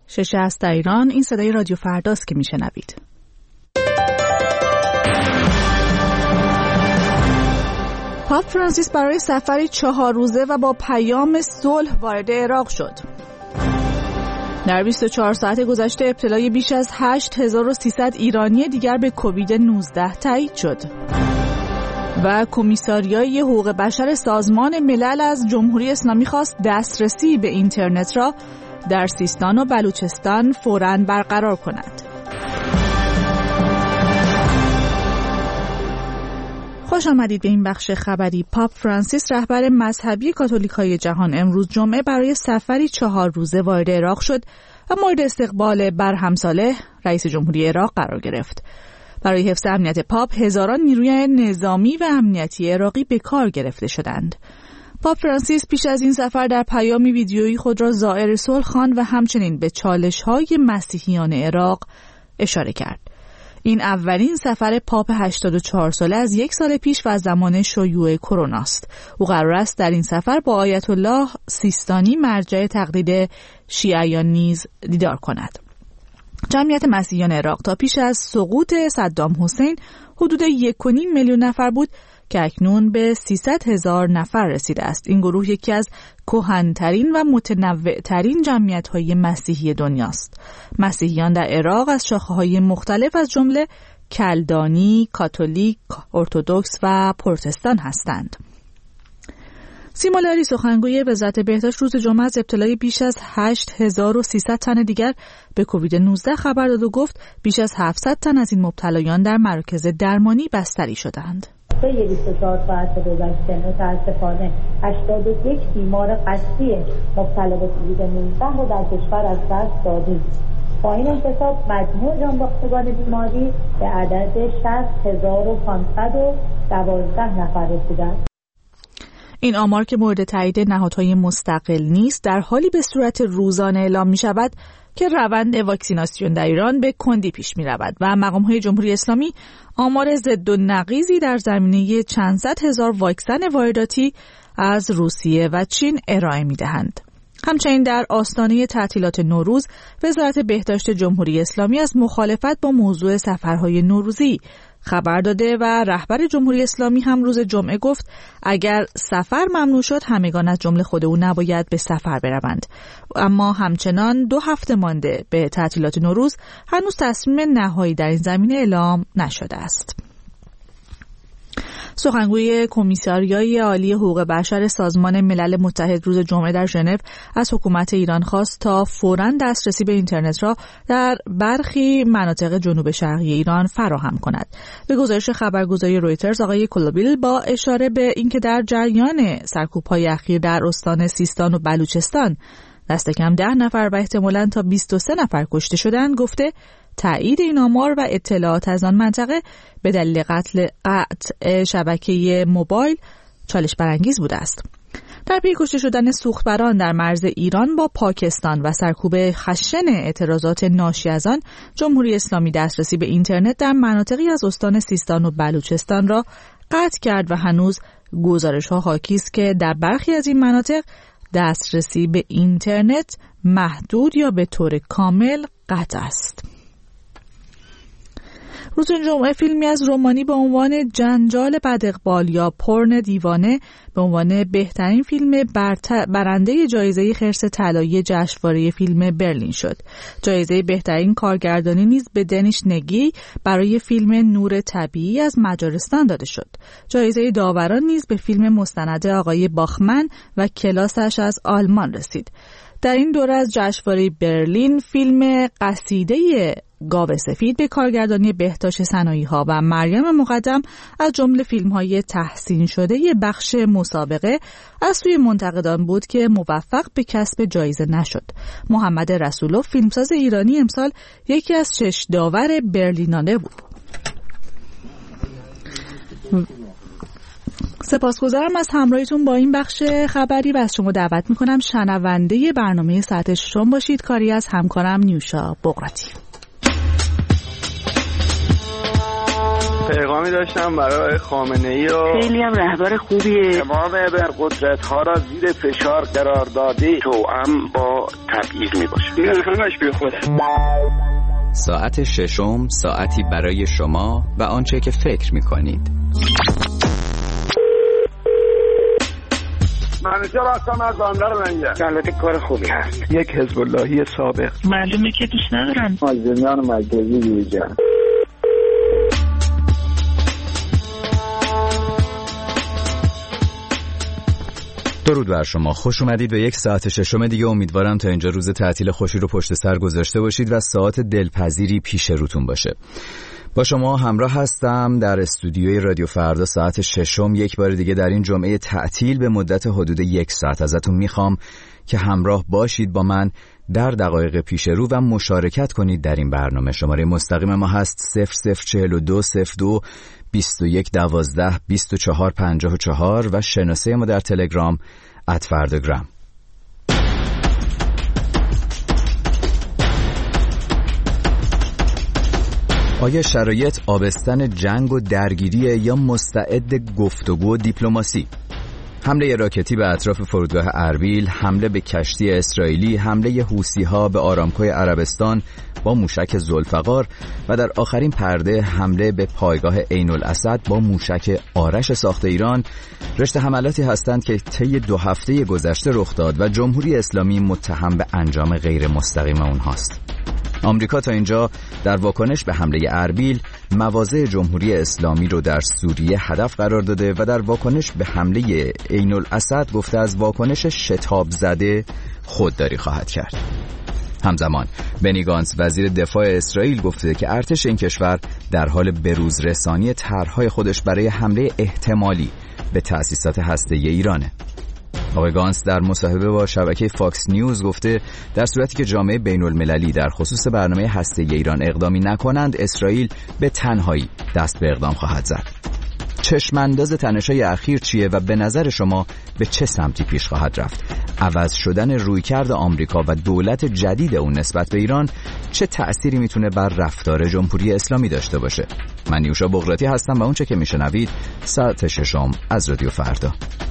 6:00 در ایران. این صدای رادیو فرداست که میشنوید. پاپ فرانسیس برای سفری 4 روزه و با پیام صلح وارد عراق شد. در 24 ساعت گذشته ابتلای بیش از 8300 ایرانی دیگر به کووید 19 تایید شد. و کمیساریای حقوق بشر سازمان ملل از جمهوری اسلامی خواست دسترسی به اینترنت را در سیستان و بلوچستان فوراً برقرار کند. خوش آمدید به این بخش خبری. پاپ فرانسیس رهبر مذهبی کاتولیکای جهان امروز جمعه برای سفری 4 روزه وارد عراق شد و مورد استقبال برهم صالح رئیس جمهوری عراق قرار گرفت. برای حفظ امنیت پاپ هزاران نیروی نظامی و امنیتی عراقی به کار گرفته شدند. پاپ فرانسیس پیش از این سفر در پیامی ویدیویی خود را زائر صلح خواند و همچنین به چالش‌های مسیحیان عراق اشاره کرد. این اولین سفر پاپ 84 ساله از 1 سال پیش و زمان شیوع کرونا است. او قرار است در این سفر با آیت الله سیستانی مرجع تقلید شیعیان نیز دیدار کند. جمعیت مسیحیان عراق تا پیش از سقوط صدام حسین حدود 1.5 میلیون نفر بود که اکنون به 300,000 نفر رسیده است. این گروه یکی از کهن‌ترین و متنوع‌ترین جمعیت‌های مسیحی دنیاست. مسیحیان در عراق از شاخه‌های مختلف از جمله کلدانی، کاتولیک، ارتدوکس و پروتستان هستند. سیما لاری سخنگوی وزارت بهداشت روز جمعه از ابتلای بیش از 8300 تن دیگر به کووید 19 خبر داد و گفت بیش از 700 تن از این مبتلایان در مراکز درمانی بستری شدند. طی 24 ساعت گذشته متاسفانه 81 بیمار قطعی مبتلا به کووید 19 را در کشور از دست دادیم. با این حساب مجموع جانباختگان بیماری به عدد 60,512 نفر رسیدند. این آمار که مورد تایید نهادهای مستقل نیست در حالی به صورت روزانه اعلام می شود که روند واکسیناسیون در ایران به کندی پیش می رود و مقام‌های جمهوری اسلامی آمار ضد و نقیضی در زمینه چند صد هزار واکسن وارداتی از روسیه و چین ارائه می دهند. همچنین در آستانه تعطیلات نوروز وزارت بهداشت جمهوری اسلامی از مخالفت با موضوع سفرهای نوروزی خبر داده و رهبر جمهوری اسلامی هم روز جمعه گفت اگر سفر ممنوع شد همگان از جمله خود او نباید به سفر بروند. اما همچنان 2 هفته مانده به تعطیلات نوروز هنوز تصمیم نهایی در این زمینه اعلام نشده است. سخنگوی کمیساریای عالی حقوق بشر سازمان ملل متحد روز جمعه در ژنو از حکومت ایران خواست تا فوراً دسترسی به اینترنت را در برخی مناطق جنوب شرقی ایران فراهم کند. به گزارش خبرگزاری رویترز آقای کلوبیل با اشاره به اینکه در جریان سرکوب‌های اخیر در استان سیستان و بلوچستان دست کم 10 نفر و احتمالاً تا 23 نفر کشته شدند گفته تایید این آمار و اطلاعات از آن منطقه به دلیل قطع شبکه موبایل چالش برانگیز بوده است. در پی کشته شدن سوختبران در مرز ایران با پاکستان و سرکوب خشن اعتراضات ناشی از آن، جمهوری اسلامی دسترسی به اینترنت در مناطقی از استان سیستان و بلوچستان را قطع کرد و هنوز گزارش‌ها حاکی است که در برخی از این مناطق دسترسی به اینترنت محدود یا به طور کامل قطع است. روز جمعه فیلمی از رومانی به عنوان جنجال بداقبال یا پورن دیوانه به عنوان بهترین فیلم برنده جایزه خرس طلایی جشنواره فیلم برلین شد. جایزه بهترین کارگردانی نیز به دنیش نگی برای فیلم نور طبیعی از مجارستان داده شد. جایزه داوران نیز به فیلم مستند آقای باخمن و کلاسش از آلمان رسید. در این دوره از جشنواره برلین فیلم قصیده گاو سفید به کارگردانی بهتاش سنایی‌ها و مریم مقدم از جمله فیلم‌های تحسین شده بخش مسابقه از سوی منتقدان بود که موفق به کسب جایزه نشد. محمد رسولوف فیلمساز ایرانی امسال یکی از 6 داور برلینانه بود. سپاسگزارم از همراهیتون با این بخش خبری و از شما دعوت میکنم شنونده برنامه ساعت ششم باشید. کاری از همکارم نیوشا بقراتی. پیغامی داشتم برای خامنه‌ای و خیلی هم رهبر خوبیه. امام ابرقدرت ها را زیر فشار قرار داده توأم با تبعیض میباشه. این همش بی خوده. ساعت ششم، ساعتی برای شما و آنچه که فکر میکنید. منیجر هستم از بندر لنگر. البته کار خوبی هست. یک حزب اللهی سابق. معلومه که دوست ندارم. مازنیان مرکزی دیگه. درود بر شما، خوش اومدید به یک ساعت ششم دیگه. امیدوارم تا اینجا روز تعطیل خوشی رو پشت سر گذاشته باشید و ساعت دلپذیری پیش روتون باشه. با شما همراه هستم در استودیوی رادیو فردا ساعت ششم. یک بار دیگه در این جمعه تعطیل به مدت حدود یک ساعت ازتون میخوام که همراه باشید با من در دقایق پیش رو و مشارکت کنید در این برنامه. شماره مستقیم ما هست 004202 2112 2454 و شناسه ما در تلگرام @فرداگرام. آیا شرایط آبستن جنگ و درگیریه یا مستعد گفتگو و دیپلماسی؟ حمله راکتی به اطراف فرودگاه اربیل، حمله به کشتی اسرائیلی، حمله حوثی‌ها به آرامکوی عربستان با موشک ذوالفقار و در آخرین پرده حمله به پایگاه عین الاسد با موشک آرش ساخت ایران، رشته حملاتی هستند که طی 2 هفته گذشته رخ داد و جمهوری اسلامی متهم به انجام غیر مستقیم اونهاست. آمریکا تا اینجا در واکنش به حمله اربیل مواضع جمهوری اسلامی رو در سوریه هدف قرار داده و در واکنش به حمله عین الاسد گفته از واکنش شتاب زده خودداری خواهد کرد. همزمان بنی گانتز وزیر دفاع اسرائیل گفته که ارتش این کشور در حال بروز رسانی طرح‌های خودش برای حمله احتمالی به تأسیسات هسته‌ای ایرانه. آقای گانتز در مصاحبه با شبکه فاکس نیوز گفته در صورتی که جامعه بین‌المللی در خصوص برنامه هسته‌ای ایران اقدامی نکنند، اسرائیل به تنهایی دست به اقدام خواهد زد. چشمانداز تنش‌های اخیر چیه و به نظر شما به چه سمتی پیش خواهد رفت؟ عوض شدن رویکرد آمریکا و دولت جدید اون نسبت به ایران چه تأثیری میتونه بر رفتار جمهوری اسلامی داشته باشه؟ من نیوشا بغراتی هستم و اونچه که میشنوید ساعت ششم از رادیو فردا.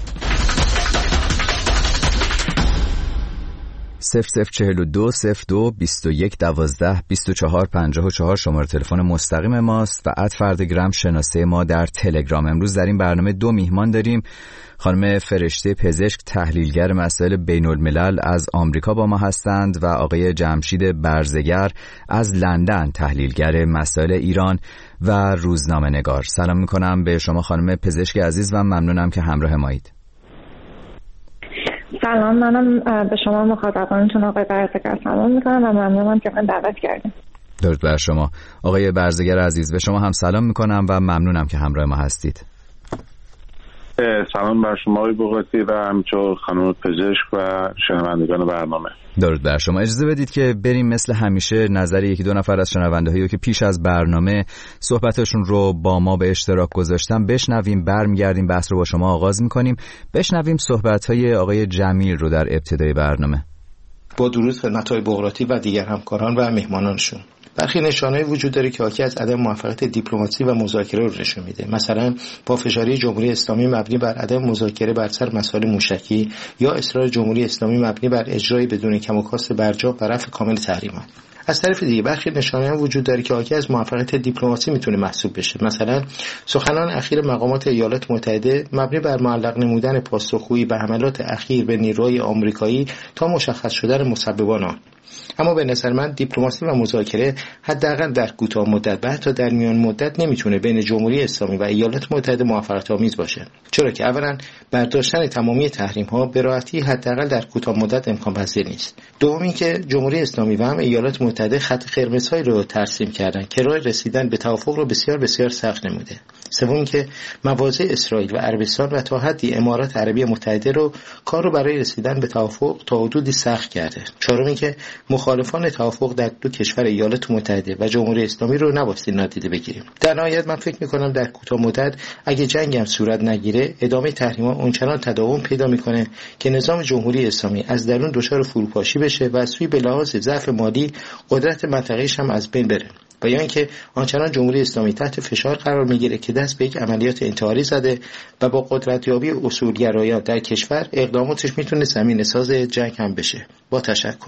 004202 2112 2454 شماره تلفن مستقیم ماست و @فرداگرام شناسه ما در تلگرام. امروز در این برنامه 2 میهمان داریم. خانم فرشته پزشک، تحلیلگر مسائل بین الملل از آمریکا با ما هستند و آقای جمشید برزگر از لندن، تحلیلگر مسائل ایران و روزنامه نگار. سلام میکنم به شما خانم پزشک عزیز و ممنونم که همراه مایید. سلام، منم به شما مخاطبانتون آقای برزگر سلام میکنم و ممنونم که من دعوت کردیم. درود بر شما آقای برزگر عزیز، به شما هم سلام میکنم و ممنونم که همراه ما هستید. سلام بر شما آقای بغراتی و همچنین خانم پزشک و شنوندگان برنامه. درود بر شما. اجازه بدید که بریم مثل همیشه نظر 1-2 نفر از شنونده‌هایی که پیش از برنامه صحبتشون رو با ما به اشتراک گذاشتن بشنویم. برمیگردیم بحث رو با شما آغاز می‌کنیم. بشنویم صحبت‌های آقای جمیل رو در ابتدای برنامه. با درود خدمت آقای بغراتی و دیگر همکاران و مهمانانشون. برخی نشانه‌ای وجود داره که حاکی از عدم موفقیت دیپلماسی و مذاکره رو نشون میده. مثلا پافشاری جمهوری اسلامی مبنی بر عدم مذاکره بر سر مسائل موشکی یا اصرار جمهوری اسلامی مبنی بر اجرای بدون کم و کاست برجا و رفع کامل تحریمات. از طرف دیگه برخی نشانه‌ها وجود داره که حاکی از موفقیت دیپلماسی میتونه محسوب بشه. مثلا سخنان اخیر مقامات ایالات متحده مبنی بر معلق نمودن پاسخگویی به حملات اخیر به نیروهای آمریکایی تا مشخص شدن مسببان آن. اما به نظر من دیپلماسی و مذاکره حداقل در کوتاه مدت و حتی در میان مدت نمیتونه بین جمهوری اسلامی و ایالات متحده موفقیت آمیز باشه، چرا که اولا برداشتن تمامی تحریم ها به راحتی حداقل در کوتاه مدت امکان پذیر نیست. دوم اینکه جمهوری اسلامی و هم ایالات متحده خط قرمزهایی رو ترسیم کردن که راه رسیدن به توافق رو بسیار بسیار سخت نموده. سوم اینکه مواضع اسرائیل و عربستان و تا حدی امارات عربی متحده رو کار رو برای رسیدن به توافق تا حدودی سخت کرده. چهارم اینکه مخالفان توافق در 2 کشور ایالات متحده و جمهوری اسلامی رو نباید نادیده بگیریم. در نهایت من فکر می‌کنم در کوتاه مدت اگه جنگ هم صورت نگیره، ادامه تحریم‌ها اونچنان تداوم پیدا می‌کنه که نظام جمهوری اسلامی از درون دچار فروپاشی بشه و از سوی به لحاظ ضعف مالی قدرت منطقه‌ایش هم از بین بره و یا اینکه آنچنان جمهوری اسلامی تحت فشار قرار میگیره که دست به یک عملیات انتحاری زده و با قدرتیابی اصولگرایان در کشور اقداماتش میتونه زمینه‌ساز جنگ هم بشه. با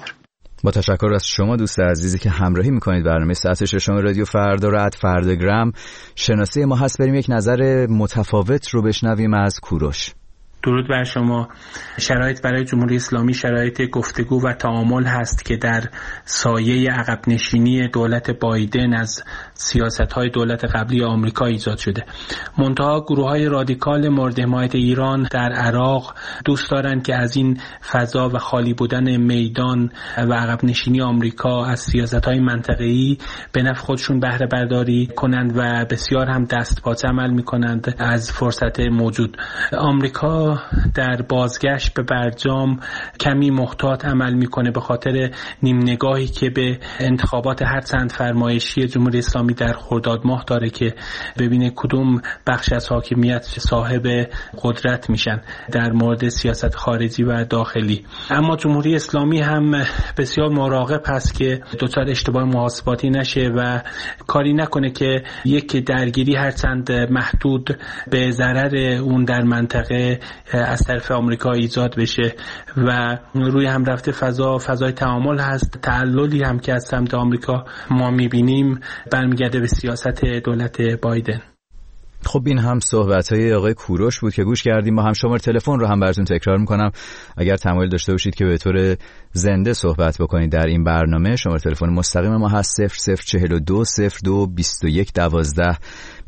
تشکر از شما دوست عزیزی که همراهی میکنید برنامه ساعت ششم رادیو فردا رو @فرداگرام. شناسه ما هست، بریم یک نظر متفاوت رو بشنویم از کوروش. درود بر شما. شرایط برای جمهوری اسلامی شرایط گفتگو و تعامل هست که در سایه عقب نشینی دولت بایدن از سیاست‌های دولت قبلی آمریکا ایجاد شده. منتها گروه‌های رادیکال مورد حمایت ایران در عراق دوست دارند که از این فضا و خالی بودن میدان و عقب نشینی آمریکا از سیاست‌های منطقه‌ای به نفع خودشون بهره برداری کنند و بسیار هم دستپاچه عمل می‌کنند از فرصت موجود. آمریکا در بازگشت به برجام کمی محتاط عمل میکنه به خاطر نیم نگاهی که به انتخابات هر چند فرمایشی جمهوری اسلامی در خرداد ماه داره که ببینه کدوم بخش از حاکمیت صاحب قدرت میشن در مورد سیاست خارجی و داخلی. اما جمهوری اسلامی هم بسیار مراقب هست که دچار اشتباه محاسباتی نشه و کاری نکنه که یک درگیری هر چند محدود به ضرر اون در منطقه از طرف آمریکا ایجاد بشه و روی هم رفته فضای تعامل هست. تعللی هم که از سمت آمریکا ما میبینیم برمیگرده به سیاست دولت بایدن. خب این هم صحبت‌های آقای کوروش بود که گوش کردیم. ما هم شماره تلفن رو هم براتون تکرار می‌کنم اگر تمایل داشته باشید که به طور زنده صحبت بکنید در این برنامه. شماره تلفن مستقیم ما هست 0042 02 21 12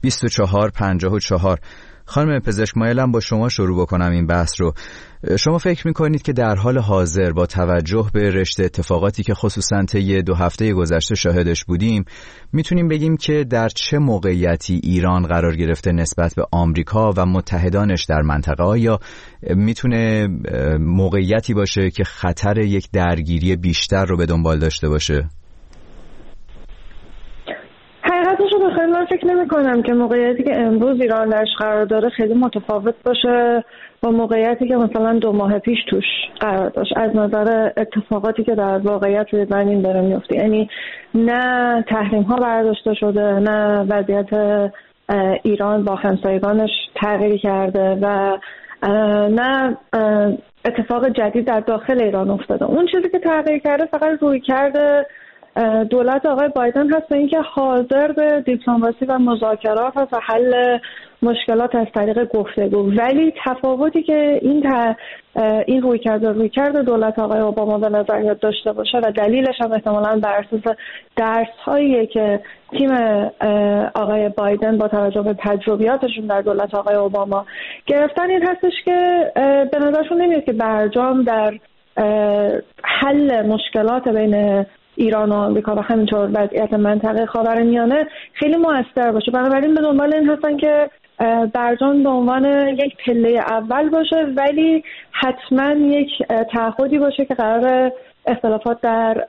24 54. خانم پزشک، مایلم با شما شروع بکنم این بحث رو. شما فکر میکنید که در حال حاضر با توجه به رشته اتفاقاتی که خصوصاً طی 2 هفته گذشته شاهدش بودیم میتونیم بگیم که در چه موقعیتی ایران قرار گرفته نسبت به آمریکا و متحدانش در منطقه، یا میتونه موقعیتی باشه که خطر یک درگیری بیشتر رو به دنبال داشته باشه؟ حقیقتش رو بخوایم من فکر نمی کنم که موقعیتی که امروز ایران درش قرار داره خیلی متفاوت باشه با موقعیتی که مثلا 2 ماه پیش توش قرار داشت از نظر اتفاقاتی که در واقعیت روی زمین داره میفته. یعنی نه تحریم ها برداشته شده، نه وضعیت ایران با همسایگانش تغییر کرده و نه اتفاق جدید در داخل ایران افتاده. اون چیزی که تغییر کرده فقط روی کرده دولت آقای بایدن هست به اینکه حاضر به دیپلماسی و مذاکرات هست و حل مشکلات از طریق گفتگو. ولی تفاوتی که این روی کرده دولت آقای اوباما به نظر داشته باشه و دلیلش هم احتمالاً بر اساس درس‌هایی که تیم آقای بایدن با توجه به تجربیاتشون در دولت آقای اوباما گرفتن این هستش که به نظرشون نمیاد که برجام در حل مشکلات بین ایران و آمریکا و همینطور وضعیت منطقه خاورمیانه خیلی مؤثر باشه. بنابراین به دنبال این هستن که برجام به عنوان یک پله اول باشه ولی حتما یک تعهدی باشه که قرار اختلافات در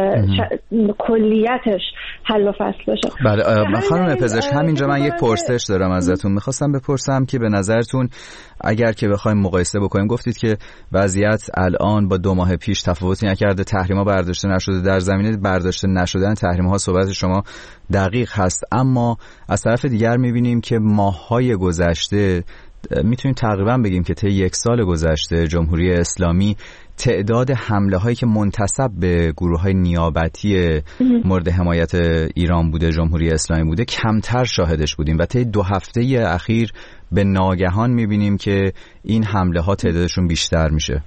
کلیتش حل و فصل بشه. بله خانم پزشک، همینجا من یک پرسش دارم ازتون. میخواستم بپرسم که به نظرتون اگر که بخوایم مقایسه بکنیم، گفتید که وضعیت الان با 2 ماه پیش تفاوتی نکرده، تحریم‌ها برداشته نشده، در زمینه برداشته نشدن تحریم‌ها صحبت شما دقیق هست، اما از طرف دیگر می‌بینیم که ماه‌های گذشته میتونیم تقریبا بگیم که طی 1 سال گذشته جمهوری اسلامی تعداد حمله هایی که منتسب به گروه های نیابتی مورد حمایت ایران بوده، جمهوری اسلامی بوده، کمتر شاهدش بودیم و طی 2 هفته اخیر به ناگهان میبینیم که این حمله ها تعدادشون بیشتر میشه.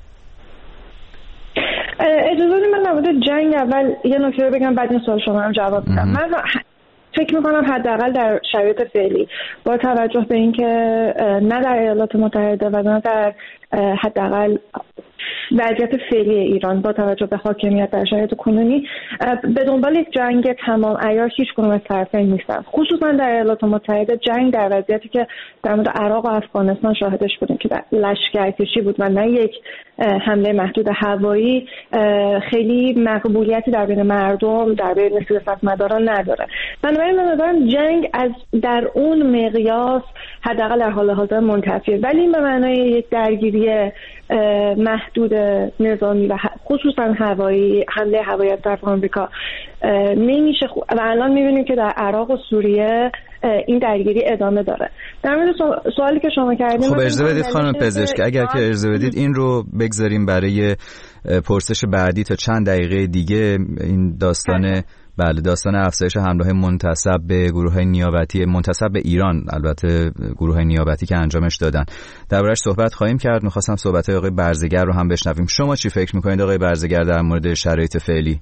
اجازه بدید من نبوده جنگ اول یه نکته بگم بعد این سوال شما هم جواب بدم. من فکر میکنم حداقل در شرایط فعلی با توجه به اینکه نه در ایالات متحده و نه در حداقل وضعیت فعلی ایران با توجه به حاکمیت در شرایط کنونی به دنبال یک جنگ تمام عیار هیچ کدوم از طرفین نیستن. خصوصا در ایالات متحده جنگ در وضعیتی که در مورد عراق و افغانستان شاهدش بودیم که لشکرکشی بود و نه یک حمله محدود هوایی، خیلی مقبولیتی در بین مردم در بین سیاستمداران نداره. بنابراین به نظرم جنگ از در اون مقیاس حداقل در حال حاضر منتفیه، ولی این به معنای یک درگیری محدود نظامی و خصوصا هوایی، حمله هوایی از طرف آمریکا نمیشه و الان میبینیم که در عراق و سوریه این درگیری ادامه داره. در مورد سوالی که شما کردید، خب اجازه بدید خانم پزشک، اگر که اجازه بدید این رو بگذاریم برای پرسش بعدی تا چند دقیقه دیگه. این داستان داستان افزایش حمله‌های منتسب به گروه‌های نیابتی، منتسب به ایران، البته گروه‌های نیابتی که انجامش دادن، دربارش صحبت خواهیم کرد. می‌خواستم صحبت‌های آقای برزگر رو هم بشنویم. شما چی فکر می‌کنید آقای برزگر در مورد شرایط فعلی؟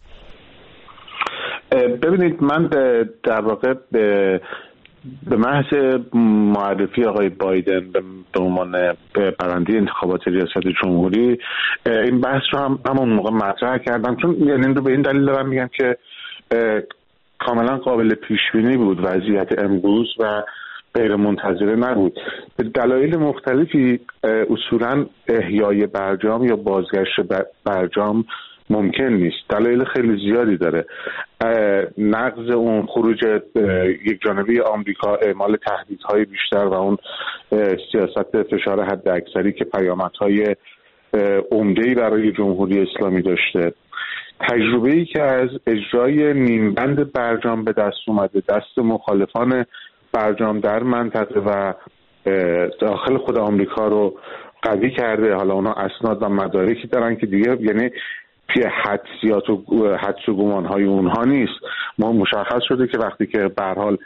ببینید، من در واقع به محض معرفی آقای بایدن به عنوان برنده انتخابات ریاست جمهوری این بحث رو هم همون موقع مطرح کردم، چون یعنی این رو به این دلیل دارم میگم که کاملا قابل پیش بینی بود وضعیت امروز و غیر منتظره نبود. به دلایل مختلفی اصولا احیای برجام یا بازگشت برجام ممکن نیست. دلایل خیلی زیادی داره. نقض اون خروج یک جانبه آمریکا، اعمال تهدیدهای بیشتر و اون سیاست فشار حد اکثری که پیامدهای عمده‌ای برای جمهوری اسلامی داشته، تجربه‌ای که از اجرای نیمبند برجام به دست اومده، دست مخالفان برجام در منطقه و داخل خود آمریکا رو قوی کرده. حالا اونا اسناد و مدارکی دارن که دیگه یعنی حدس و گمان‌های اونها نیست. ما مشخص شده که وقتی که به هر حال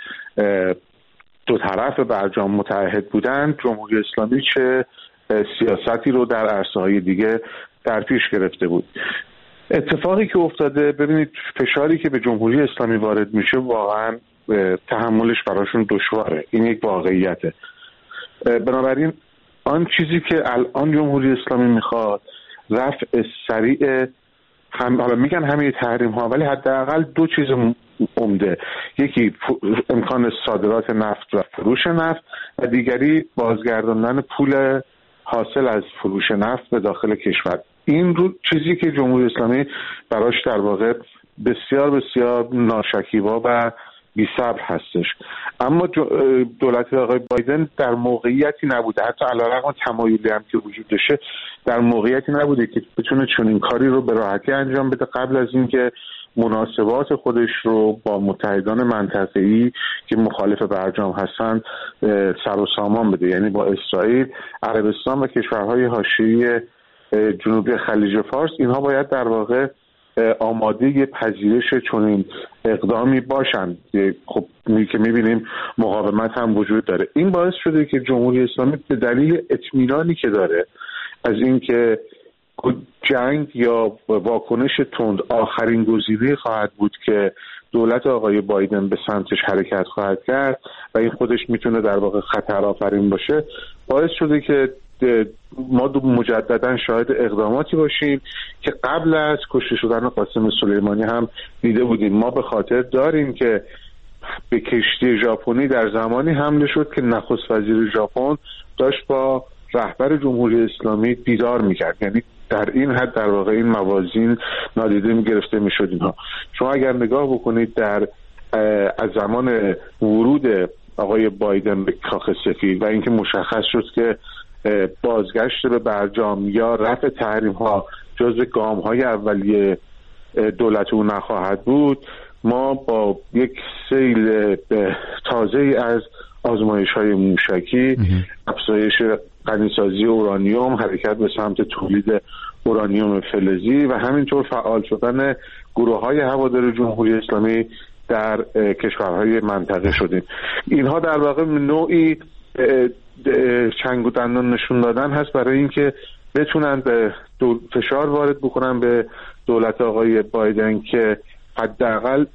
دو طرف برجام متحد بودن، جمهوری اسلامی چه سیاستی رو در عرصه‌های دیگه در پیش گرفته بود. اتفاقی که افتاده، ببینید فشاری که به جمهوری اسلامی وارد میشه واقعا تحملش براشون دشواره. این یک واقعیته. بنابراین آن چیزی که الان جمهوری اسلامی میخواد رفع سریع حالا میگن همه تحریم ها، ولی حداقل دو چیز عمده، یکی امکان صادرات نفت و فروش نفت و دیگری بازگرداندن پول حاصل از فروش نفت به داخل کشور. این رو چیزی که جمهوری اسلامی براش در واقع بسیار بسیار ناشکیبا و بی صبر هستش. اما دولت آقای بایدن در موقعیتی نبوده، حتی علیرغم تمایلی هم که وجود داشته، در موقعیتی نبوده که بتونه چنین کاری رو به راحتی انجام بده قبل از اینکه مناسبات خودش رو با متحدان منطقه‌ای که مخالف برجام هستن سر و سامان بده، یعنی با اسرائیل، عربستان و کشورهای حاشیه‌ای جنوبی خلیج فارس. اینها باید در واقع آماده پذیرش چنین اقدامی باشند. خب که می‌بینیم مقاومت هم وجود داره. این باعث شده که جمهوری اسلامی به دلیل اطمینانی که داره از اینکه جنگ یا واکنش تند آخرین گزینه خواهد بود که دولت آقای بایدن به سمتش حرکت خواهد کرد و این خودش میتونه در واقع خطر آفرین باشه، باعث شده که ما مجددا شاهد اقداماتی باشیم که قبل از کشته شدن قاسم سلیمانی هم دیده بودیم. ما به خاطر داریم که به کشتی ژاپنی در زمانی حمله شد که نخست وزیر ژاپن داشت با رهبر جمهوری اسلامی دیدار میکرد، یعنی در این حد در واقع این موازین نادیده گرفته میشد. اینها شما اگر نگاه بکنید در از زمان ورود آقای بایدن به کاخ سفید و اینکه مشخص شد که بازگشت به برجام یا رفع تحریم ها جزو گام های اولیه دولت او نخواهد بود، ما با یک سیل تازه از آزمایش های موشکی، افزایش غنیسازی اورانیوم، حرکت به سمت تولید اورانیوم فلزی و همینطور فعال شدن گروه های هوادار جمهوری اسلامی در کشورهای منطقه شدیم. اینها در واقع نوعی چنگ و دندان نشون دادن هست برای اینکه بتونن به فشار وارد بکنن به دولت آقای بایدن که حداقل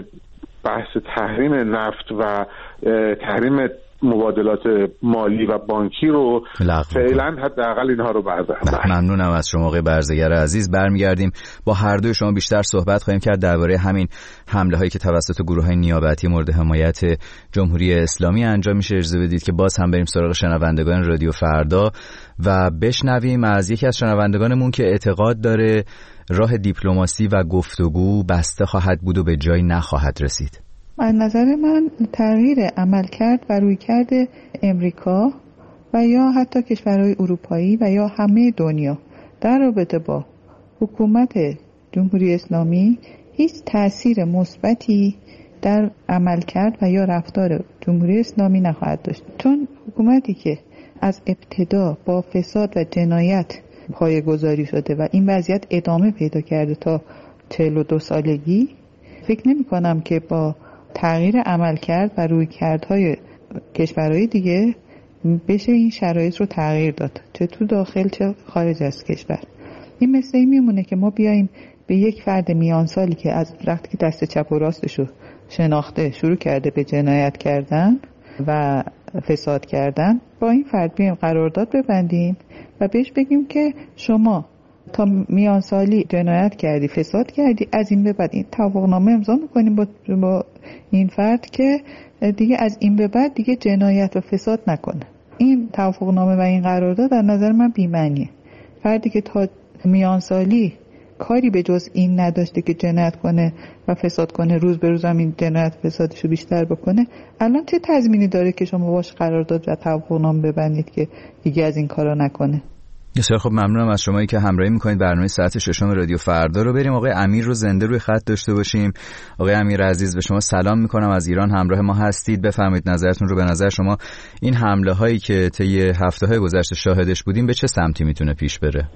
بحث تحریم نفت و تحریم مبادلات مالی و بانکی رو فعلا حداقل اینها رو بردارن. ممنونم از شما آقای برزگر عزیز. برمیگردیم با هر دوی شما بیشتر صحبت خواهیم کرد درباره همین حمله هایی که توسط گروه‌های نیابتی مورد حمایت جمهوری اسلامی انجام میشه. اجازه بدید که باز هم بریم سراغ شنوندگان رادیو فردا و بشنویم از یکی از شنوندگانمون که اعتقاد داره راه دیپلماسی و گفتگو بسته خواهد بود و به جایی نخواهد رسید. از نظر من تغییر عملکرد و رویکرد امریکا و یا حتی کشورهای اروپایی و یا همه دنیا در رابطه با حکومت جمهوری اسلامی هیچ تأثیر مثبتی در عملکرد و یا رفتار جمهوری اسلامی نخواهد داشت، چون حکومتی که از ابتدا با فساد و جنایت پایه‌گذاری شده و این وضعیت ادامه پیدا کرده تا 42 سالگی، فکر نمی کنم که با تغییر عملکرد و رویکردهای کشورهای دیگه بشه این شرایط رو تغییر داد، چه تو داخل چه خارج از کشور. این مثل این میمونه که ما بیاییم به یک فرد میان سالی که از وقتی که دست چپ و راستش رو شناخته شروع کرده به جنایت کردن و فساد کردن، با این فرد بیایم قرارداد ببندیم و بهش بگیم که شما تا میان سالی جنایت کردی، فساد کردی، از این به بعد این توافقنامه امضا میکنیم با این فرد که دیگه از این به بعد دیگه جنایت و فساد نکنه. این توافقنامه و این قرارداد در نظر من بی‌معنیه. فردی که تا میان سالی کاری به جز این نداشته که جنایت کنه و فساد کنه، روز به روز هم این جنایت فسادشو بیشتر بکنه، الان چه تضمینی داره که شما باش قرارداد و توافقنامه ببندید که دیگه از این کارا نکنه؟ بسیار خب، ممنونم از شمایی که همراهی میکنید برنامه ساعت 6 رادیو فردا رو. بریم آقای امیر رو زنده روی خط داشته باشیم. آقای امیر عزیز، به شما سلام میکنم، از ایران همراه ما هستید. بفرمایید نظرتون رو. به نظر شما این حمله هایی که طی هفته‌های گذشته شاهدش بودیم به چه سمتی میتونه پیش بره؟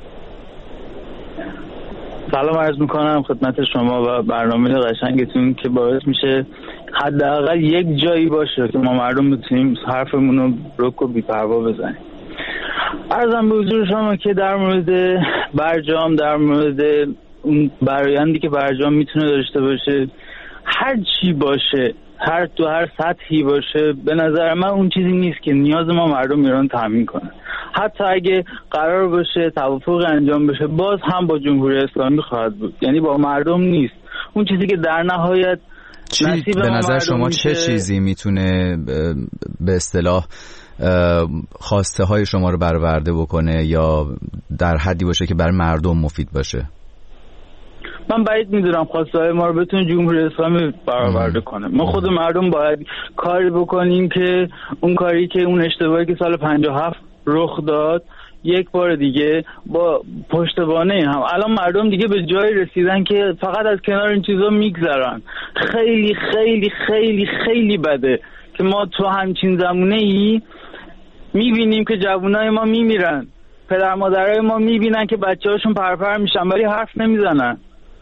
سلام عرض میکنم خدمت شما و برنامه قشنگتون که باعث میشه حداقل یک جایی باشه که ما مردم بتونیم حرفمون رو رک و بی‌پروا بزنیم. عرضم به حضور شما که در مورد برجام، در مورد اون برآیندی که برجام میتونه داشته باشه، هر چی باشه، هر سطحی باشه، به نظر من اون چیزی نیست که نیاز ما مردم ایران تامین کنه. حتی اگه قرار باشه توافق انجام بشه، باز هم با جمهوری اسلامی خواهد بود، یعنی با مردم نیست. اون چیزی که در نهایت نصیب به نظر شما میشه، چه چیزی میتونه به اصطلاح خواسته های شما رو برآورده بکنه یا در حدی باشه که برای مردم مفید باشه؟ من بعید میدونم خواسته های ما رو بتونه جمهوری اسلامی برآورده کنه. ما خود مردم باید کاری بکنیم که اون کاری که اون اشتباهی که سال 57 رخ داد یک بار دیگه با پشتوانه هم، الان مردم دیگه به جایی رسیدن که فقط از کنار این چیزا میگذرن. خیلی خیلی خیلی خیلی بده که ما تو همچین زمانه‌ای میبینیم که جوانای ما میمیرن، پدر مادرای ما میبینن که بچه‌هاشون پرپر میشن ولی حرف نمیزنن.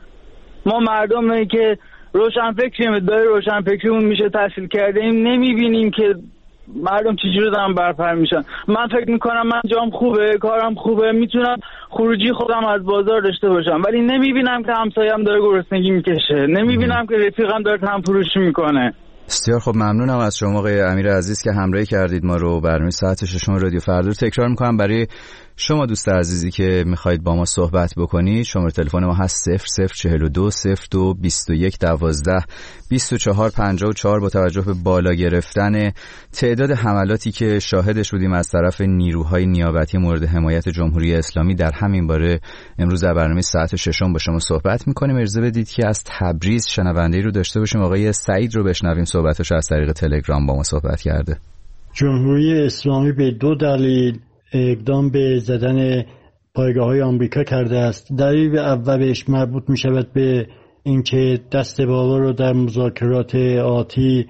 ما مردمی که روشنفکریم، ادعای روشنفکریمون میشه تحصیل کرده ایم، نمیبینیم که مردم چجوری دارن برپر میشن. من فکر میکنم من جام خوبه، کارم خوبه، میتونم خروجی خودم از بازار داشته باشم، ولی نمیبینم که همسایم داره گرسنگی میکشه، نمیبینم که رفیقم داره تنفروشی میکنه. بسیار خب، ممنونم از شما آقای امیر عزیز که همراهی کردید ما رو. برنامه ساعت 6 رادیو فردا رو تکرار میکنم برای شما دوست عزیزی که میخواید با ما صحبت بکنید. شماره تلفن ما هست 0042 02 21 12 24 54. با توجه به بالا گرفتن تعداد حملاتی که شاهدش بودیم از طرف نیروهای نیابتی مورد حمایت جمهوری اسلامی، در همین باره امروز در برنامه ساعت 6 با شما صحبت میکنیم. اجازه بدید که از تبریز شنونده‌ای رو داشته باشیم. آقای سعید رو بشنویم، صحبتش از طریق تلگرام با ما صحبت کرده. جمهوری اسلامی به دو دلیل اقدام به زدن پایگاه‌های آمریکا کرده است. دلیل اولش مربوط می شود به اینکه دست بالا رو در مذاکرات آتی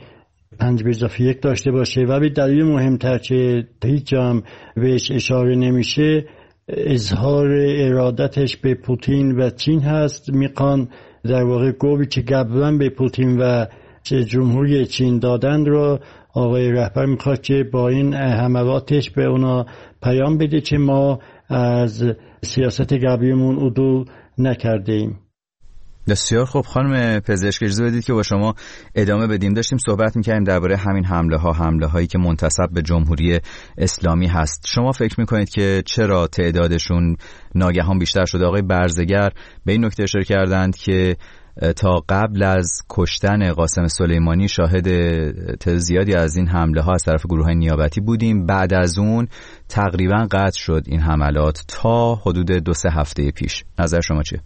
5+1 داشته باشه و به دلیل مهمتر که هیچ جا هم بهش اشاره نمیشه، اظهار ارادتش به پوتین و چین هست. میخوان در واقع گویی که قبلا به پوتین و جمهوری چین دادن رو آقای رهبر میخواد که با این حملاتش به اونا پیام بده که ما از سیاست قبلیمون عدول نکرده ایم. بسیار خب خانم پزشک، اجازه بدید که با شما ادامه بدیم. داشتیم صحبت می‌کردیم درباره همین حمله هایی که منتسب به جمهوری اسلامی هست. شما فکر می‌کنید که چرا تعدادشون ناگهان بیشتر شده؟ آقای برزگر به این نکته اشاره کردند که تا قبل از کشتن قاسم سلیمانی شاهد تعداد زیادی از این حمله ها از طرف گروه های نیابتی بودیم. بعد از اون تقریبا قطع شد این حملات تا حدود 2-3 هفته پیش. نظر شما چیه؟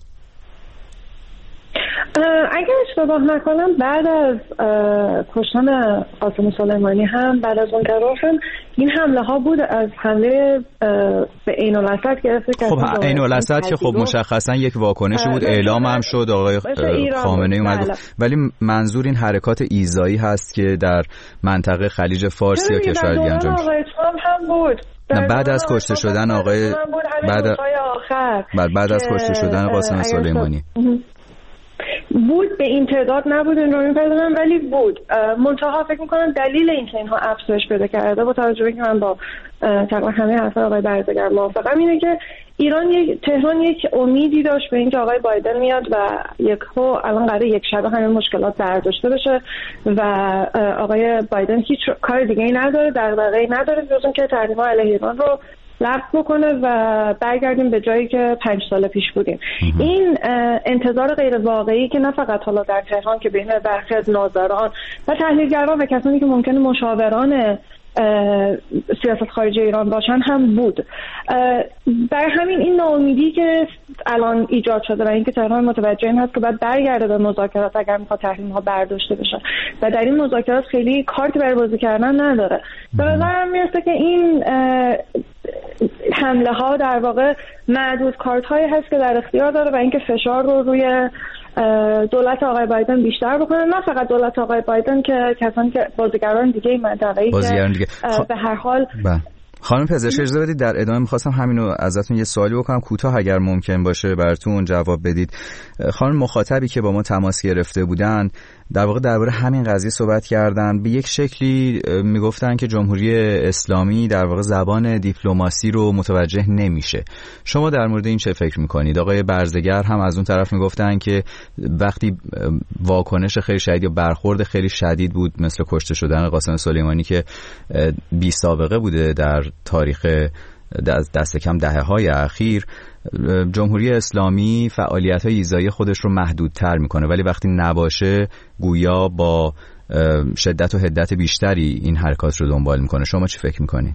اگر اشتباه نکنم بعد از کشتن قاسم سلیمانی هم بعد از اون قرار هم این حمله ها بود از حمله به عین الاسد گرفته که خب عین الاسد که خب مشخصا یک واکنشی بود، اعلام هم شد، آقای خامنه‌ای اومد، ولی منظور این حرکات ایذایی هست که در منطقه خلیج فارس یا کشور دیگه انجام شد. هم بود بعد از کشته شدن آقای بعد از کشته شدن قاسم سلیمانی بود، به این تعداد نبود این رو می‌پذیرم، ولی بود. منتها فکر می‌کنم دلیل این که اینها افزایش پیدا کرده با توجه به که من با تقریبا همه حرفای آقای برزگر موافقم اینه که تهران یک امیدی داشت به اینکه آقای بایدن میاد و الان قراره یک شبه همه مشکلات برداشته بشه و آقای بایدن هیچ کار دیگه‌ای نداره، دغدغه‌ای نداره جز اینکه تحریم‌ها علیه ایران رو لغو بکنه و برگردیم به جایی که 5 سال پیش بودیم. این انتظار غیر واقعی که نه فقط حالا در تهران که بین برخی از ناظران و تحلیلگران و کسانی که ممکنه مشاوران سیاست خارجی ایران باشن هم بود. برای همین این ناامیدی که الان ایجاد شده و اینکه تهران متوجه این هست که باید برگرده به مذاکرات اگر میخواد تحریم‌ها برداشته بشه و در این مذاکرات خیلی کارتی برای بازی کردن نداره. به نظرم میرسه که این حمله ها در واقع معدود کارت هایی هست که در اختیار داره و اینکه فشار رو روی دولت آقای بایدن بیشتر بکنه، نه فقط دولت آقای بایدن که کسانی که بازیگران دیگه منطقه‌ای که به هر حال خانم پزشکی اجازه بدید در ادامه می‌خواستم همینو ازتون یه سوالی بکنم کوتاه اگر ممکن باشه براتون جواب بدید. خانم مخاطبی که با ما تماس گرفته بودن در واقع درباره همین قضیه صحبت کردن، به یک شکلی میگفتن که جمهوری اسلامی در واقع زبان دیپلماسی رو متوجه نمیشه. شما در مورد این چه فکر میکنید؟ آقای برزگر هم از اون طرف میگفتن که وقتی واکنش خیلی شدید یا برخورد خیلی شدید بود مثل کشته شدن قاسم سلیمانی که بی سابقه بوده در تاریخ دست کم دهه‌های اخیر، جمهوری اسلامی فعالیت‌های ایذایی خودش رو محدودتر میکنه، ولی وقتی نباشه گویا با شدت و حدت بیشتری این حرکات رو دنبال میکنه. شما چی فکر میکنید؟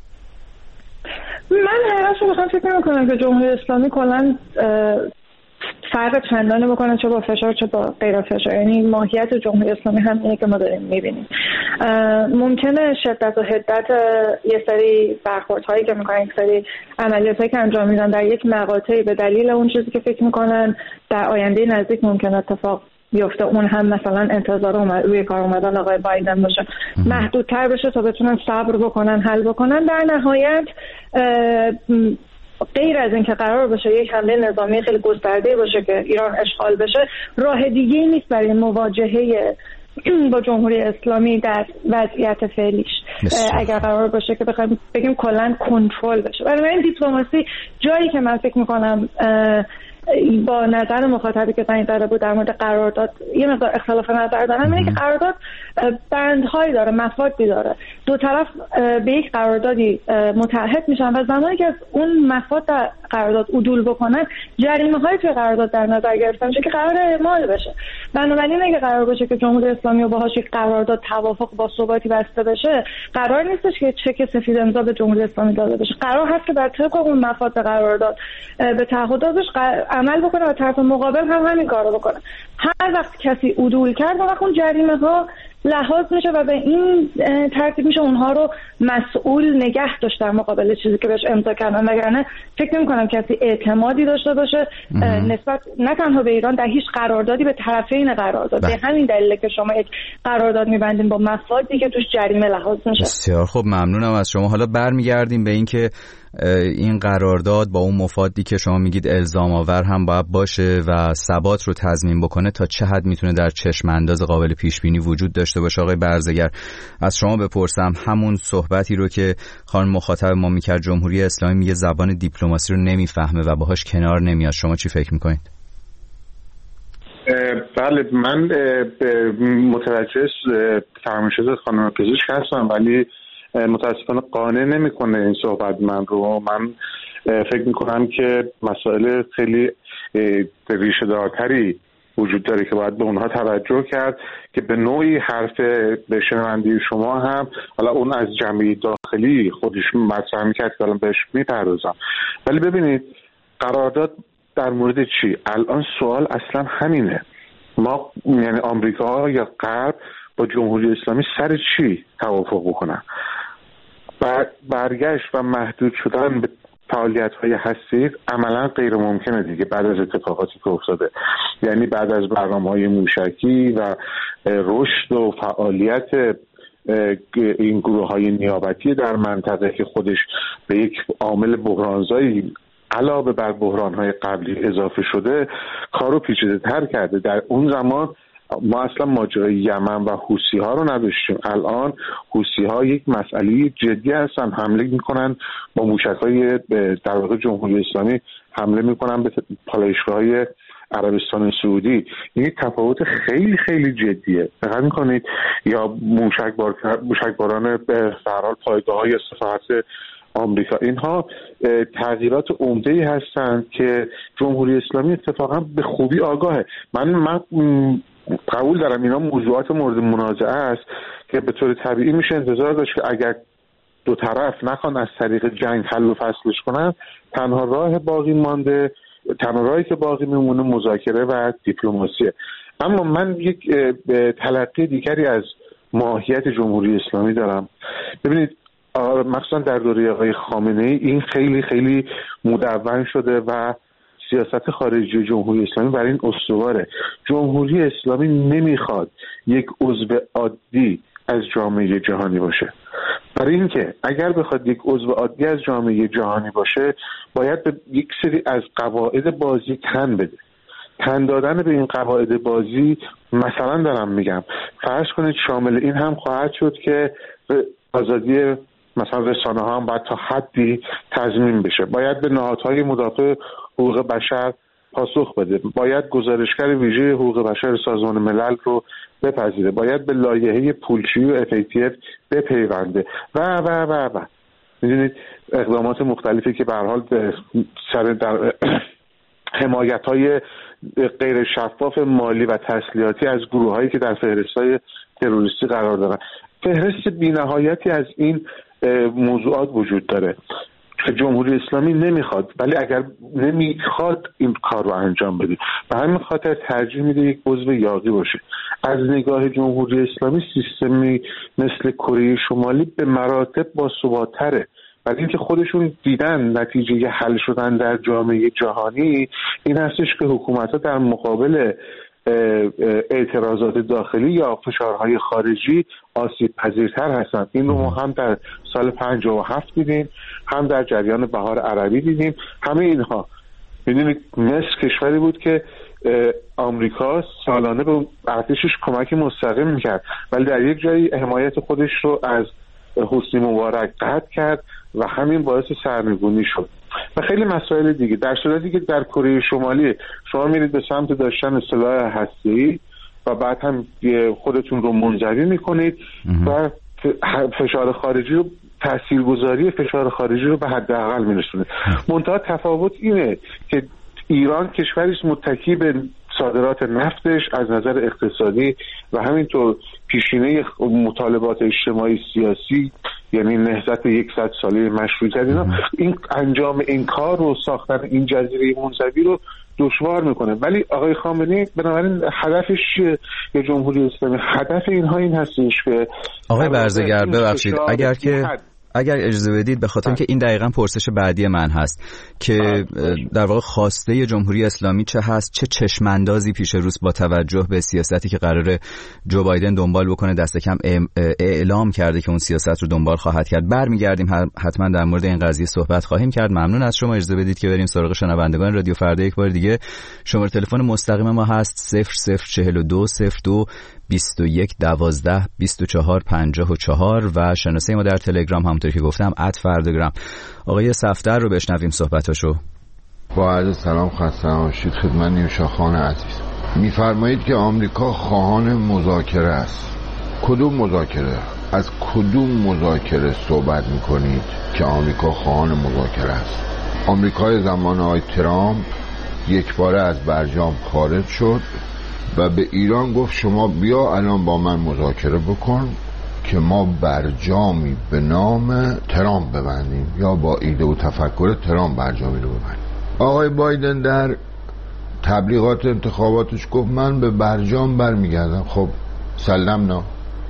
من حقیقتاً فکر میکنم که جمهوری اسلامی کلاً فرق چندانی بکنه چه با فشار چه با غیر فشار، یعنی ماهیت جمهوری اسلامی هم اینه که ما داریم میبینیم. ممکنه شدت و حدت یه سری برخوردهایی که میکنن، یک سری عملیاتایی که انجام میدن در یک مقاطعی به دلیل اون چیزی که فکر میکنن در آینده نزدیک ممکن اتفاق بیفته، اون هم مثلا انتظار روی کار اومدن آقای بایدن باشه، محدودتر بشه تا بتونن صبر بکنن، حل بکنن. در نهایت غیر از اینکه قرار باشه یک حمله نظامی خیلی گسترده باشه که ایران اشغال بشه، راه دیگه‌ای نیست برای مواجهه با جمهوری اسلامی در وضعیت فعلیش اگر قرار باشه که بخوایم بگیم کلاً کنترل بشه. برای این دیپلماسی جایی که من فکر می‌کنم با نظر مخاطبی که زنگ زده بود در مورد قرارداد یه مقدار اختلاف نظر دارم، اینه که قرارداد بندهایی داره، مفادی داره، دو طرف به یک قراردادی متعهد میشن و زمانی که از اون مفاد در قرارداد عدول بکنن جریمه‌های توی قرارداد در نظر گرفته میشه که قرار اعمال بشه. بنابراین اگه قرار باشه که جمهوری اسلامی و باهاش یک قرارداد توافق با ثباتی بسته بشه، قرار نیستش که چک سفید امضا به جمهوری اسلامی داده بشه، قرار هست که در طبق اون مفاد قرارداد به تعهداتش عمل بکنه و طرف مقابل هم همین کارو بکنه. هر وقت کسی عدول کرد وقت اون جریمه ها لحاظ میشه و به این ترتیب میشه اونها رو مسئول نگه داشت در مقابل چیزی که بهش امضا کردن. وگرنه فکر نمی‌کنم کسی اعتمادی داشته باشه نسبت نه تنها به ایران در هیچ قراردادی به طرفین قرارداد. به همین دلیله که شما یک قرارداد می‌بندین با مفادی که توش جریمه لحاظ میشه. بسیار خب، ممنونم از شما. حالا برمیگردیم به این که این قرارداد با اون مفادی که شما میگید الزام آور هم باید باشه و ثبات رو تضمین بکنه، تا چه حد میتونه در چشم انداز قابل پیش بینی وجود داشته باشه. آقای برزگر، از شما بپرسم همون صحبتی رو که خانم مخاطب ما میکرد، جمهوری اسلامی میگه زبان دیپلماسی رو نمیفهمه و باهاش کنار نمیاد، شما چی فکر میکنید؟ بله، من متوجه فرمایشات خانم پزشک هستم، ولی متاسفانه قانع نمیکنه این صحبت من رو. من فکر میکنم که مسائل خیلی ریشه دارتری وجود داره که باید به اونها توجه کرد که به نوعی حرف به شنونده شما هم حالا اون از جنبه داخلی خودش مطرح میکرد که الان بهش میپردازم. ولی ببینید قرارداد در مورد چی؟ الان سوال اصلا همینه، ما یعنی آمریکا یا غرب با جمهوری اسلامی سر چی توافق بکنن؟ برگشت و محدود شدن به فعالیت‌های هسته‌ای عملاً غیر ممکنه دیگه بعد از اتفاقاتی که افتاده. یعنی بعد از برنامه‌های موشکی و رشد و فعالیت این گروه‌های نیابتی در منطقه که خودش به یک عامل بحرانزایی علاوه بر بحران‌های قبلی اضافه شده، کارو پیچیده‌تر کرده. در اون زمان ما اصلا ماجرای یمن و حوثی‌ها رو نداشتیم. الان حوثی‌ها یک مسئله جدی هستن، حمله میکنن با موشک‌های در واقع جمهوری اسلامی حمله میکنن به پالایشگاه‌های عربستان سعودی. این تفاوت خیلی خیلی جدیه. دقت میکنید یا موشکباران به هر حال پایگاه‌های سفارت آمریکا، اینها تغییرات عمده‌ای هستند که جمهوری اسلامی اتفاقا به خوبی آگاهه. من قبول دارم اینا موضوعات مورد منازعه است که به طور طبیعی میشه انتظار داشت که اگر دو طرف نخوان از طریق جنگ حل و فصلش کنن، تنها راهی که باقی میمونه مذاکره و دیپلماسیه. اما من یک تلقی دیگری از ماهیت جمهوری اسلامی دارم. ببینید مخصوصا در دوره آقای خامنه‌ای این خیلی خیلی مدون شده و سیاست خارجی جمهوری اسلامی برای این استواره. جمهوری اسلامی نمیخواد یک عضو عادی از جامعه جهانی باشه. برای اینکه اگر بخواد یک عضو عادی از جامعه جهانی باشه، باید به یک سری از قواعد بازی تن بده. تن دادن به این قواعد بازی مثلا دارم میگم، فرض کنید شامل این هم خواهد شد که آزادی مثلا رسانه ها هم باید تا حدی تضمین بشه، باید به نهادهای مدافع حقوق بشر پاسخ بده، باید گزارشگر ویژه حقوق بشر سازمان ملل رو بپذیره، باید به لایحه پولشویی و FATF بپیونده و و و و. میدونید اقدامات مختلفی که به هر حال سر در حمایت‌های غیر شفاف مالی و تسلیحاتی از گروه‌هایی که در فهرست‌های تروریستی قرار دارن. فهرست بی‌نهایتی از این موضوعات وجود داره که جمهوری اسلامی نمیخواد، ولی اگر نمیخواد این کار رو انجام بده، به همین خاطر ترجیح میده یک عضو یاغی باشه. از نگاه جمهوری اسلامی سیستمی مثل کره شمالی به مراتب باثبات‌تره، ولی اینکه خودشون دیدن نتیجه حل شدن در جامعه جهانی این هستش که حکومت‌ها در مقابل اعتراضات داخلی یا فشارهای خارجی آسیب پذیرتر هستند. این رو ما هم در سال 57 دیدیم، هم در جریان بهار عربی دیدیم. همه اینها میدونید مصر کشوری بود که آمریکا سالانه به ارتشش کمک مستقیم میکرد، ولی در یک جایی حمایت خودش رو از حسنی مبارک قطع کرد و همین باعث سرنگونی شد و خیلی مسائل دیگه. در صورتی که در کره شمالی شما میرید به سمت داشتن سلاح هسته‌ای و بعد هم خودتون رو منزوی میکنید و فشار خارجی رو تاثیرگذاری فشار خارجی رو به حداقل میرسونید. منتها تفاوت اینه که ایران کشوری است متکی به صادرات نفتش از نظر اقتصادی و همینطور پیشینه مطالبات اجتماعی سیاسی، یعنی نهضت 100 ساله مشروطیت، اینا این انجام این کار رو ساختن این جزیره منزوی رو دشوار میکنه. ولی آقای خامنه‌ای بنابراین هدفش چیه؟ یا جمهوری اسلامی هدف اینها این هستش که آقای برزگر ببخشید اگر اجازه بدید، به خاطر اینکه این دقیقاً پرسش بعدی من هست که در واقع خواسته جمهوری اسلامی چه هست، چه چشماندازی پیش روز با توجه به سیاستی که قراره جو بایدن دنبال بکنه، دست کم اعلام کرده که اون سیاست رو دنبال خواهد کرد. برمیگردیم حتما در مورد این قضیه صحبت خواهیم کرد. ممنون از شما. اجازه بدید که بریم سراغ شنوندگان رادیو فردا. یک بار دیگه شماره تلفن مستقیم ما هست 0042 02 21 12 24 54 و شناسه ما در تلگرام همونطور که گفتم @فرداگرام. آقای صفدر رو بشنویم صحبتاشو. با عرض سلام، خسته نباشید خدمت نیوشا خان عزیز. میفرمایید که آمریکا خواهان مذاکره است. کدوم مذاکره؟ از کدوم مذاکره صحبت میکنید که آمریکا خواهان مذاکره است؟ آمریکای زمان آقای ترامپ یک باره از برجام خارج شد و به ایران گفت شما بیا الان با من مذاکره بکن که ما برجامی به نام ترامپ ببندیم یا با ایده و تفکر ترامپ برجامی رو ببندیم. آقای بایدن در تبلیغات انتخاباتش گفت من به برجام برمیگردم. خب سلمنا.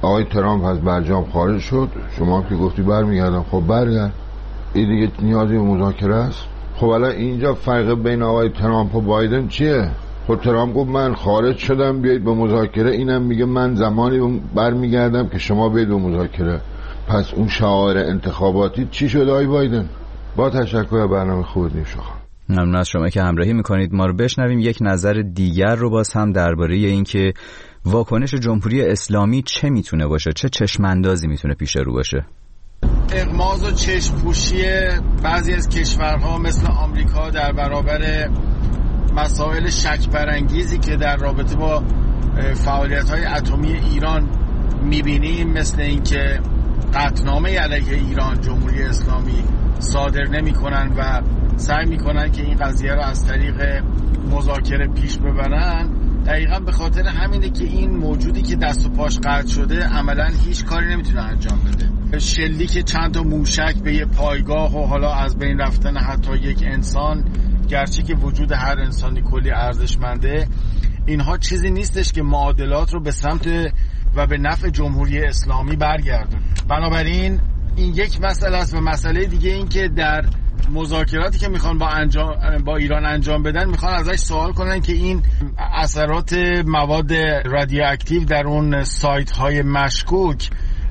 آقای ترامپ از برجام خارج شد، شما که گفتی برمیگردم، خب برگرد، این دیگه نیازی به مذاکره است؟ خب الان اینجا فرق بین آقای ترامپ و بایدن چیه؟ خب ترامپ گفت من خارج شدم بیایید به مذاکره، اینم میگه من زمانی برمیگردم که شما بیایید به مذاکره. پس اون شعار انتخاباتی چی شد آقای بایدن؟ با تشکر برنامه خوب نیوشا خانم. ممنون از شما که همراهی میکنید. ما رو بشنویم یک نظر دیگر رو باز هم درباره اینکه واکنش جمهوری اسلامی چه میتونه باشه، چه چشماندازی میتونه پیش رو باشه. اغماض و چشم‌پوشی بعضی از کشورها مثل آمریکا در برابر مسائل شک برانگیزی که در رابطه با فعالیت‌های اتمی ایران می‌بینیم، مثل اینکه قطعنامه علیه ایران جمهوری اسلامی صادر نمی‌کنن و سعی می‌کنن که این قضیه رو از طریق مذاکره پیش ببرن، دقیقاً به خاطر همینه که این موجودی که دست و پاش قطع شده عملاً هیچ کاری نمیتونه انجام بده. شلیک چند تا موشک به یه پایگاه و حالا از بین رفتن حتی یک انسان، گرچه که وجود هر انسانی کلی ارزشمنده، اینها چیزی نیستش که معادلات رو به سمت و به نفع جمهوری اسلامی برگردون. بنابراین این یک مسئله است و مسئله دیگه این که در مذاکراتی که میخوان با ایران انجام بدن، میخوان ازش سوال کنن که این اثرات مواد رادیواکتیو در اون سایت های مشکوک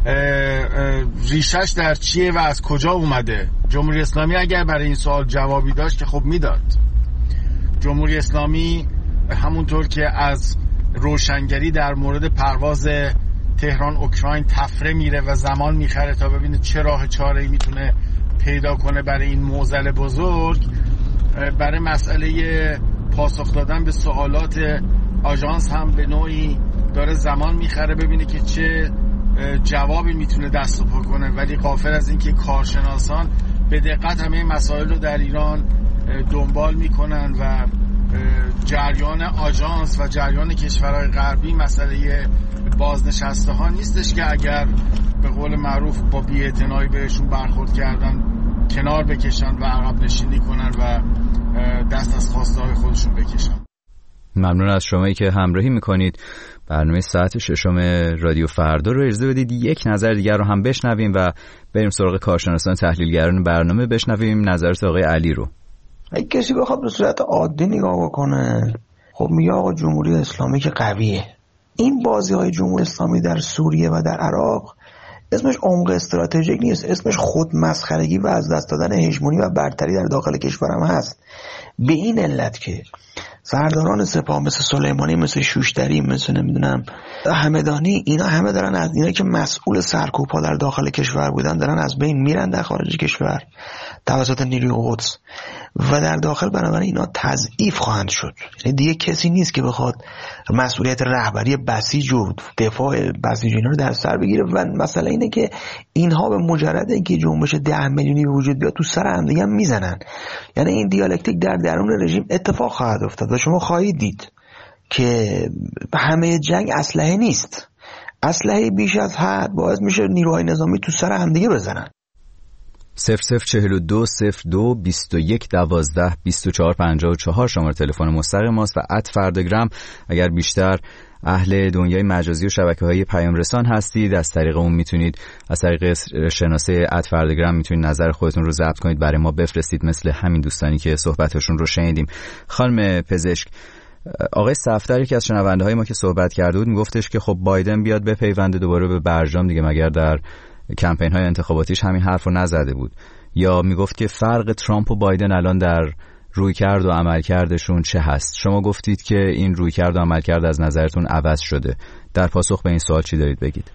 ریشش در چیه و از کجا اومده. جمهوری اسلامی اگر برای این سوال جوابی داشت که خب میداد. جمهوری اسلامی همونطور که از روشنگری در مورد پرواز تهران اوکراین تفره میره و زمان میخره تا ببینه چه راه چاره‌ای میتونه پیدا کنه برای این معضل بزرگ، برای مسئله پاسخ دادن به سوالات آژانس هم به نوعی داره زمان میخره ببینه که چه جوابی میتونه دست و پا کنه، ولی غافل از این که کارشناسان به دقت همه مسائل رو در ایران دنبال میکنن و جریان آژانس و جریان کشورهای غربی مسئله بازنشسته ها نیستش که اگر به قول معروف با بی‌اعتنایی بهشون برخورد کردن کنار بکشن و عقب نشینی کنن و دست از خواسته های خودشون بکشن. ممنون از شمایی که همراهی میکنید. برنامه ساعت ششم رادیو فردا رو اجازه بدید یک نظر دیگر رو هم بشنویم و بریم سراغ کارشناسان تحلیلگران برنامه، بشنویم نظرات آقای علی رو. اگه کسی بخواد به صورت عادی نگاه بکنه، خب میگه آقا جمهوری اسلامی که قویه. این بازی‌های جمهوری اسلامی در سوریه و در عراق اسمش عمق استراتژیک نیست، اسمش خودمسخرگی و از دست دادن هژمونی و برتری در داخل کشورم هست. به این علت که سرداران سپاه مثل سلیمانی، مثل شوشتری، مثل نمیدونم همدانی، اینا همه دارن از اینا که مسئول سرکوب‌ها در داخل کشور بودن دارن از بین میرن در خارج کشور توسط نیروی قدس و در داخل بنابراین اینا تضعیف خواهند شد. یعنی دیگه کسی نیست که بخواد مسئولیت رهبری بسیج و دفاع بسیج اینا رو در سر بگیره و مسئله اینه که اینها به مجرد اینکه جنبش 10 میلیونی به وجود بیاد تو سر هم دیگه میزنن. یعنی این دیالکتیک در درون رژیم اتفاق خواهد افتاد و شما خواهید دید که همه جنگ اسلحه نیست. اسلحه بیش از حد باعث میشه نیروهای نظامی تو سر هم دیگه بزنن. 0042 02 21 12 24 54 شماره تلفن مستقیم ماست و @فرداگرام اگر بیشتر اهل دنیای مجازی و شبکه‌های پیام رسان هستید، از طریق اون میتونید از طریق شناسه @فرداگرام میتونید نظر خودتون رو ضبط کنید برای ما بفرستید، مثل همین دوستانی که صحبتشون رو شنیدیم. خانم پزشک، آقای صفدری که از شنونده‌های ما که صحبت کرده بود میگفتش که خب بایدن بیاد بپیونده دوباره به برجام دیگه، مگر در کمپین‌های انتخاباتیش همین حرفو نزده بود؟ یا میگفت که فرق ترامپ و بایدن الان در رویکرد و عملکردشون چه هست؟ شما گفتید که این رویکرد و عملکرد از نظرتون عوض شده. در پاسخ به این سوال چی دارید بگید؟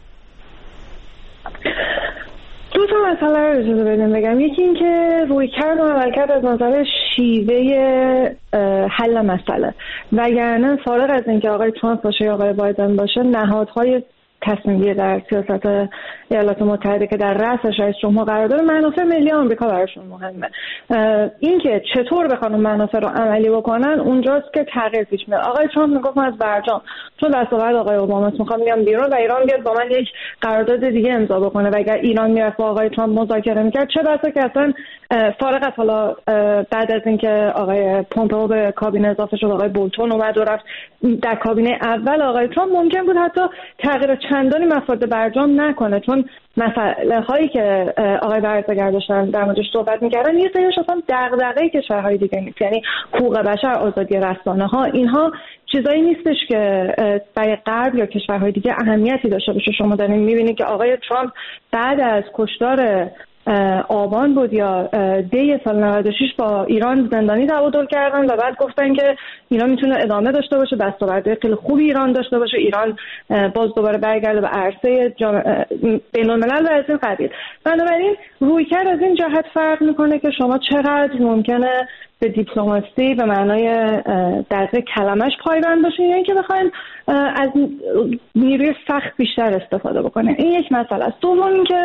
دو تا مسئله رو اجازه بدیم بگم. یکی این که رویکرد و عملکرد از نظر شیوه حل مسئله، وگرنه فارغ از اینکه آقای ترامپ باشه یا آقای بایدن باشه، نهادهای تصمیم‌گیری در سیاست ایالات متحده که در رأسش رئیس جمهور قرار داره منافع ملی آمریکا براشون مهمه. اینکه چطور بخوان منافع رو عملی بکنن اونجاست که تغییر پیش میاد. آقای ترامپ میگفت من از برجام چون دستاورد آقای اوباما میخوام بیام بیرون و ایران بیاد با من یک قرارداد دیگه امضا بکنه و اگر ایران میرفت با آقای ترامپ مذاکره میکرد چه بسا که اصلا فارغ از حالا بعد از اینکه آقای پومپئو به کابینه اضافه شد آقای بولتون اومد و رفت در کابینه اول آقای ترامپ ممکن بود حتی تغییر چندانی مفاد برجام نکنه، چون مسئله هایی که آقای برزگر داشتن در موردش صحبت میکردن یه سریش اصلا دغدغه کشورهای دیگه نیست، یعنی حقوق بشر، آزادی رسانه ها، اینها چیزایی نیستش که برای غرب یا کشورهای دیگه اهمیتی داشته باشه. شما دارین میبینید که آقای ترامپ بعد از کشتار آبان بود یا دی سال 96 با ایران زندانی تعادل کردن و بعد گفتن که ایران میتونه ادامه داشته باشه، دستاوردهای خیلی خوبی ایران داشته باشه، ایران باز دوباره برگرده به عرصه بین‌الملل و از این قبیل. بنابراین رویکرد از این جهت فرق میکنه که شما چقدر ممکنه به دیپلماسی به معنای دقیق کلمش پایبند باشین یا اینکه بخواین از نیروی سخت بیشتر استفاده بکنه. این یک مسئله است. دوم اینکه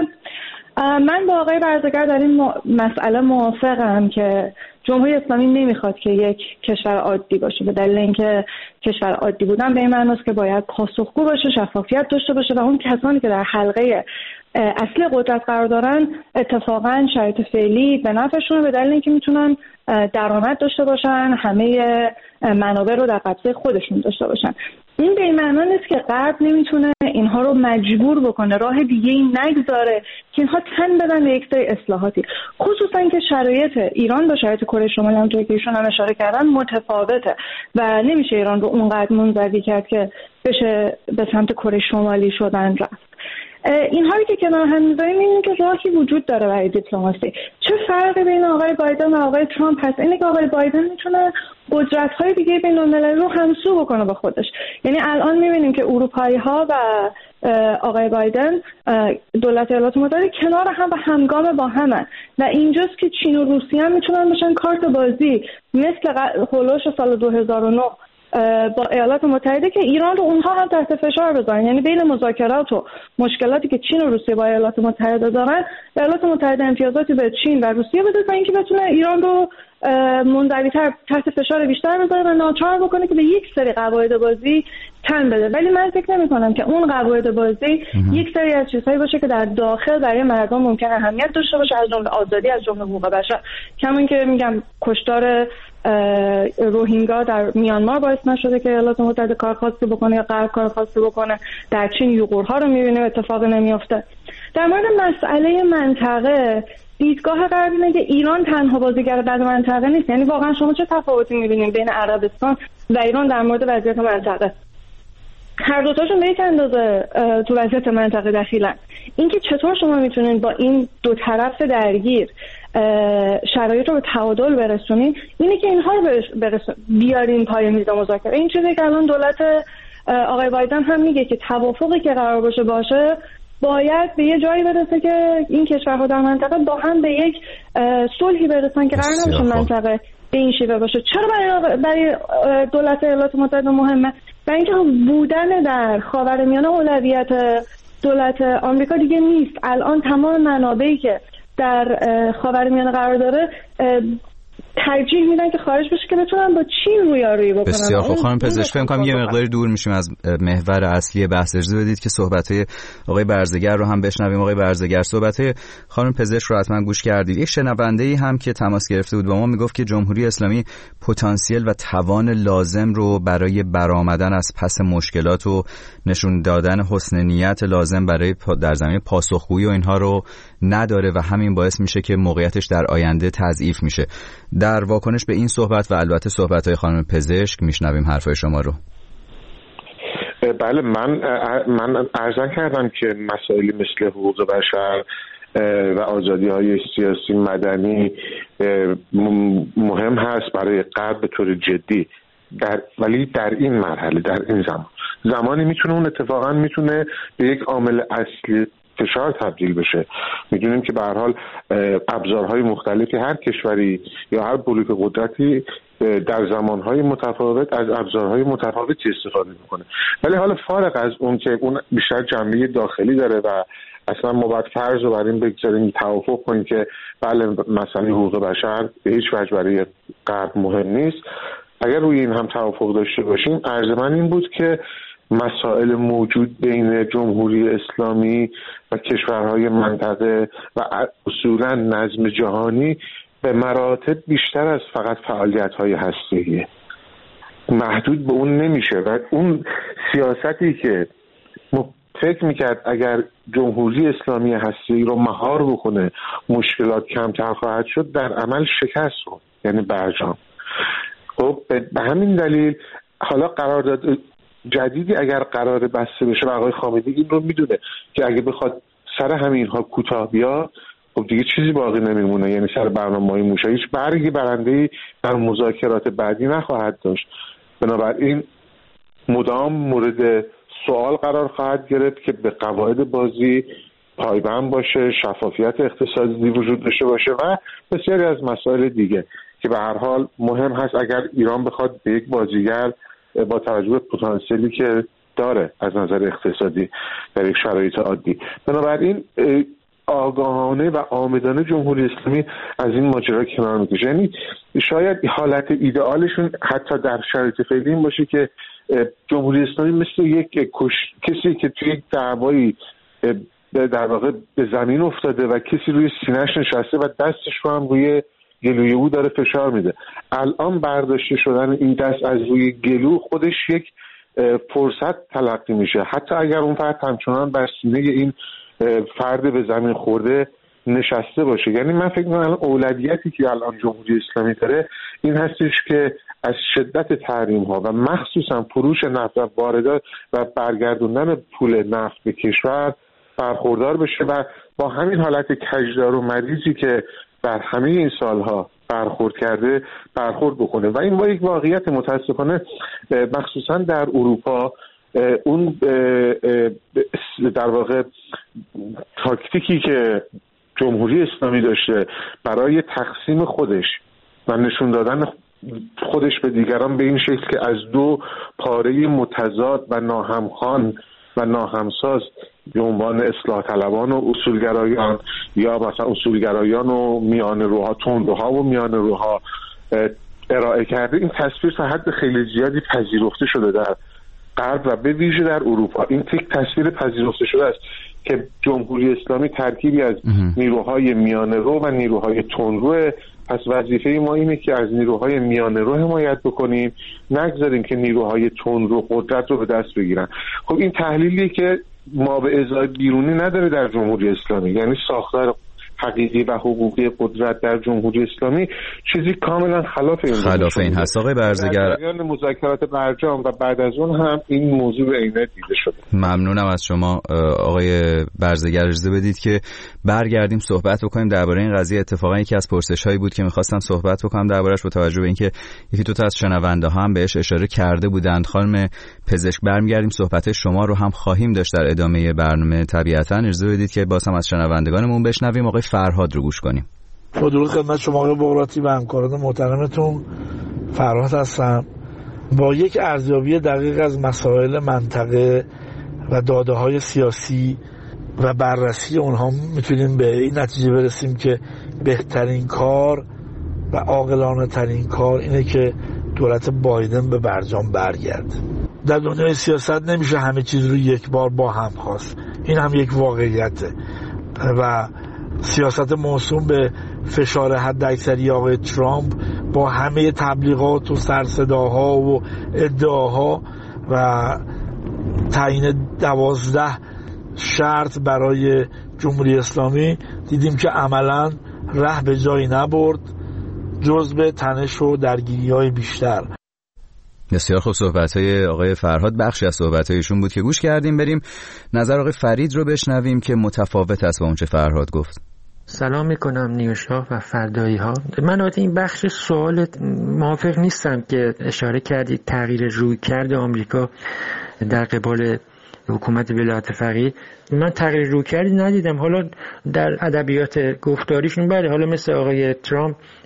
من با آقای برزگر در این مسئله موافقم که جمهوری اسلامی نمیخواد که یک کشور عادی باشه، به دلیل اینکه کشور عادی بودن به این معنی است که باید پاسخگو باشه، شفافیت داشته باشه و اون کسانی که در حلقه اصلی قدرت قرار دارن اتفاقا شرایط فعلی به نفعشون، به دلیل اینکه میتونن درآمد داشته باشن، همه منابع رو در قبضه خودشون داشته باشن. این به این معنی نیست که غرب نمیتونه اینها رو مجبور بکنه، راه دیگه ای نگذاره که اینها تن بدن به یک سری اصلاحاتی، خصوصا که شرایط ایران با شرایط کره شمالی همونطور که ایشون هم اشاره کردن متفاوته و نمیشه ایران رو اونقدر منزوی کرد که بشه به سمت کره شمالی شدن رفت. اینهایی که کنار هم می‌ذاریم اینه که راهی وجود داره برای دیپلماسی. چه فرقی بین آقای بایدن و آقای ترامپ هست؟ اینه که آقای بایدن میتونه قدرت‌های دیگه بین‌المللی رو همسو بکنه با خودش. یعنی الان می‌بینیم که اروپایی‌ها و آقای بایدن دولت ایالات متحده کنار هم و همگام با همن و اینجاست که چین و روسیه هم میتونن بشن کارت بازی مثل هولوش سال 2009 با ایالات متحده که ایران رو اونها هم تحت فشار بذارن. یعنی بین مذاکرات و مشکلاتی که چین و روسیه با ایالات متحده دارن، ایالات متحده امتیازاتی به چین و روسیه بده تا اینکه بتونه ایران رو منزوی‌تر تحت فشار بیشتر بذاره و ناچار بکنه که به یک سری قواعد بازی تن بده. ولی من فکر نمی‌کنم که اون قواعد بازی یک سری از چیزهایی باشه که در داخل برای مردم ممکنه اهمیت داشته باشه، از جمله آزادی، از جمله حقوق بشر. کما که میگم کشتار روهینگا در میانمار باعث نشده که ایالات متحده کار خاصی بکنه یا غرب کار خاصی بکنه. در چین یوغورها رو می‌بینیم اتفاق نمیافته. در مورد مسئله منطقه دیدگاه غرب اینه که ایران تنها بازیگر در منطقه نیست. یعنی واقعا شما چه تفاوتی می‌بینید بین عربستان و ایران در مورد وضعیت منطقه؟ هر دوتاشون به یک اندازه تو وضعیت منطقه دخیلن. اینکه چطور شما میتونید با این دو طرف درگیر شرایط رو به تعادل برسونید، اینه که اینها رو بیارین پای میز مذاکره. این چیزی که الان دولت آقای بایدن هم میگه که توافقی که قرار باشه باید به یه جایی برسه که این کشورها در منطقه با هم به یک صلحی برسن که قرار نباشه منطقه به این شیوه باشه. چرا برای دولت ایالات متحده مهمه؟ برای اینکه بودن در خاورمیانه اولویت دولت آمریکا دیگه نیست. الان تمام منابعی که در خاورمیانه قرار داره ترجیح میدن که خارج بشه که بتونن با چین رویارویی بکنن. بسیار خوب خانم پزشک، فکر می‌کنم یه مقداری دور میشیم از محور اصلی بحث. اجازه بدید که صحبت‌های آقای برزگر رو هم بشنویم. آقای برزگر، صحبت‌های خانم پزشک رو حتما گوش کردید. یک شنونده‌ای هم که تماس گرفته بود با ما میگفت که جمهوری اسلامی پتانسیل و توان لازم رو برای برآمدن از پس مشکلات و نشون دادن حسن نیت لازم برای در زمینه پاسخگویی و اینها رو نداره و همین باعث میشه که موقعیتش در آینده تضعیف میشه. در واکنش به این صحبت و البته صحبت‌های خانم پزشک میشنویم حرفای شما رو. بله، من عرض کردم که مسائلی مثل حقوق بشر و آزادی‌های سیاسی مدنی مهم هست برای غرب به طور جدی، ولی در این مرحله، در این زمانی میتونه اون اتفاقا میتونه به یک عامل اصلی فشار تبدیل بشه. میدونیم که به هر حال ابزارهای مختلفی هر کشوری یا هر بلوک قدرتی در زمانهای متفاوت از ابزارهای متفاوتی استفاده میکنه، ولی حالا فارغ از اون که اون بیشتر جنبه داخلی داره و اصلا ما باید فرض رو بر این بگذاریم توافق کنیم که بله مثلا حقوق بشر به هیچ وجه برای غرب مهم نیست. اگر روی این هم توافق داشته باشیم، عرض من این بود که مسائل موجود بین جمهوری اسلامی و کشورهای منطقه و اصولا نظم جهانی به مراتب بیشتر از فقط فعالیت‌های هسته‌ایه. محدود به اون نمیشه و اون سیاستی که فکر میکرد اگر جمهوری اسلامی هسته‌ای رو مهار بکنه مشکلات کمتر خواهد شد، در عمل شکست خورد، یعنی برجام. خب به همین دلیل حالا قرارداد جدیدی اگر قرار بسته بشه و آقای خامنه‌ای این رو میدونه که اگه بخواد سر همینها کوتاه بیاد، خب دیگه چیزی باقی نمیمونه، یعنی سر برنامه‌های موشا هیچ برگی برنده‌ای در مذاکرات بعدی نخواهد داشت. بنابراین مدام مورد سوال قرار خواهد گرفت که به قواعد بازی پایبند باشه، شفافیت اقتصادی وجود داشته باشه و بسیاری از مسائل دیگه که به هر حال مهم هست اگر ایران بخواد به یک بازیگر با توجه به پتانسیلی که داره از نظر اقتصادی در یک شرایط عادی. بنابراین آگاهانه و عامدانه جمهوری اسلامی از این ماجرا کنار میکشه. یعنی شاید حالت ایدئالشون حتی در شرایط فعلی این باشه که جمهوری اسلامی مثل یک کسی که توی یک دعوایی در واقع به زمین افتاده و کسی روی سینه‌اش نشسته و دستش رو هم روی گلوی او داره فشار میده. الان برداشته شدن این دست از روی گلو خودش یک فرصت تلقی میشه، حتی اگر اون فرد همچنان بر سینه این فرد به زمین خورده نشسته باشه. یعنی من فکر می‌کنم الان اولویتی که الان جمهوری اسلامی داره این هستش که از شدت تحریم‌ها و مخصوصا فروش نفت و واردات و برگردوندن پول نفت به کشور برخوردار بشه و با همین حالت کجدار و مریضی که در همه این سالها برخورد کرده برخورد بکنه. و این با یک واقعیت متاسفانه مخصوصا در اروپا اون در واقع تاکتیکی که جمهوری اسلامی داشته برای تقسیم خودش و نشون دادن خودش به دیگران به این شکل که از دو پاره متضاد و ناهمخوان و ناهمساز به عنوان اصلاح طلبان و اصولگرایان یا مثلا اصولگرایان و میان روها، تندروها و میان روها ارائه کرده، این تصویر تا حد خیلی زیادی پذیرفته شده در غرب و به ویژه در اروپا. این تصویر پذیرفته شده است که جمهوری اسلامی ترکیبی از نیروهای میانه رو و نیروهای تندرو. پس وظیفه ما اینه که از نیروهای میانه رو حمایت بکنیم، نگذاریم که نیروهای تندرو قدرت رو به دست بگیرن. خب این تحلیلیه که ما به ازای بیرونی نداره در جمهوری اسلامی، یعنی ساختار حقیقی و حقوقی قدرت در جمهوری اسلامی چیزی کاملا خلاف این هست. آقای برزگر، در مذاکرات برجام و بعد از اون هم این موضوع به عینه دیده شده. ممنونم از شما آقای برزگر. اجازه بدید که برگردیم صحبت بکنیم درباره این قضیه. اتفاقا یکی از پرسش‌هایی بود که می‌خواستم صحبت بکنم دربارش با توجه به اینکه یکی دو تا از شنونده‌ها هم بهش اشاره کرده بودند. خانم پزشک، برمیگردیم صحبت شما رو هم خواهیم داشت در ادامه برنامه. طبیعتاً اجازه بدید که باز هم از شنوندگانمون بشنویم. آقای فرهاد رو گوش کنیم. با درود خدمت شما آقای بغراتی و همکاران محترمتون. فرهاد هستم. با یک ارزیابی دقیق از مسائل منطقه و داده‌های سیاسی و بررسی اونها میتونیم به این نتیجه برسیم که بهترین کار و عاقلانه ترین کار اینه که دولت بایدن به برجام برگرده. در دنیای سیاست نمیشه همه چیز رو یک بار با هم خواست، این هم یک واقعیته و سیاست موسوم به فشار حداکثری آقای ترامپ با همه تبلیغات و سرصداها و ادعاها و تعیین 12 شرط برای جمهوری اسلامی دیدیم که عملاً ره به جایی نبرد جز به تنش و درگیری‌های بیشتر. بسیار خوب صحبت‌های آقای فرهاد بخشی از صحبت‌هایشون بود که گوش کردیم. بریم نظر آقای فرید رو بشنویم که متفاوت است با اونچه فرهاد گفت. سلام میکنم نیوشا و فردایی ها. من البته این بخش سوال موافق نیستم که اشاره کردید تغییر رویکرد آمریکا در قبال حکومت ولایت فقیه. من تغییر رویکردی ندیدم. حالا در ادبیات گفتاریشون بله، حالا مثل آقای ترامپ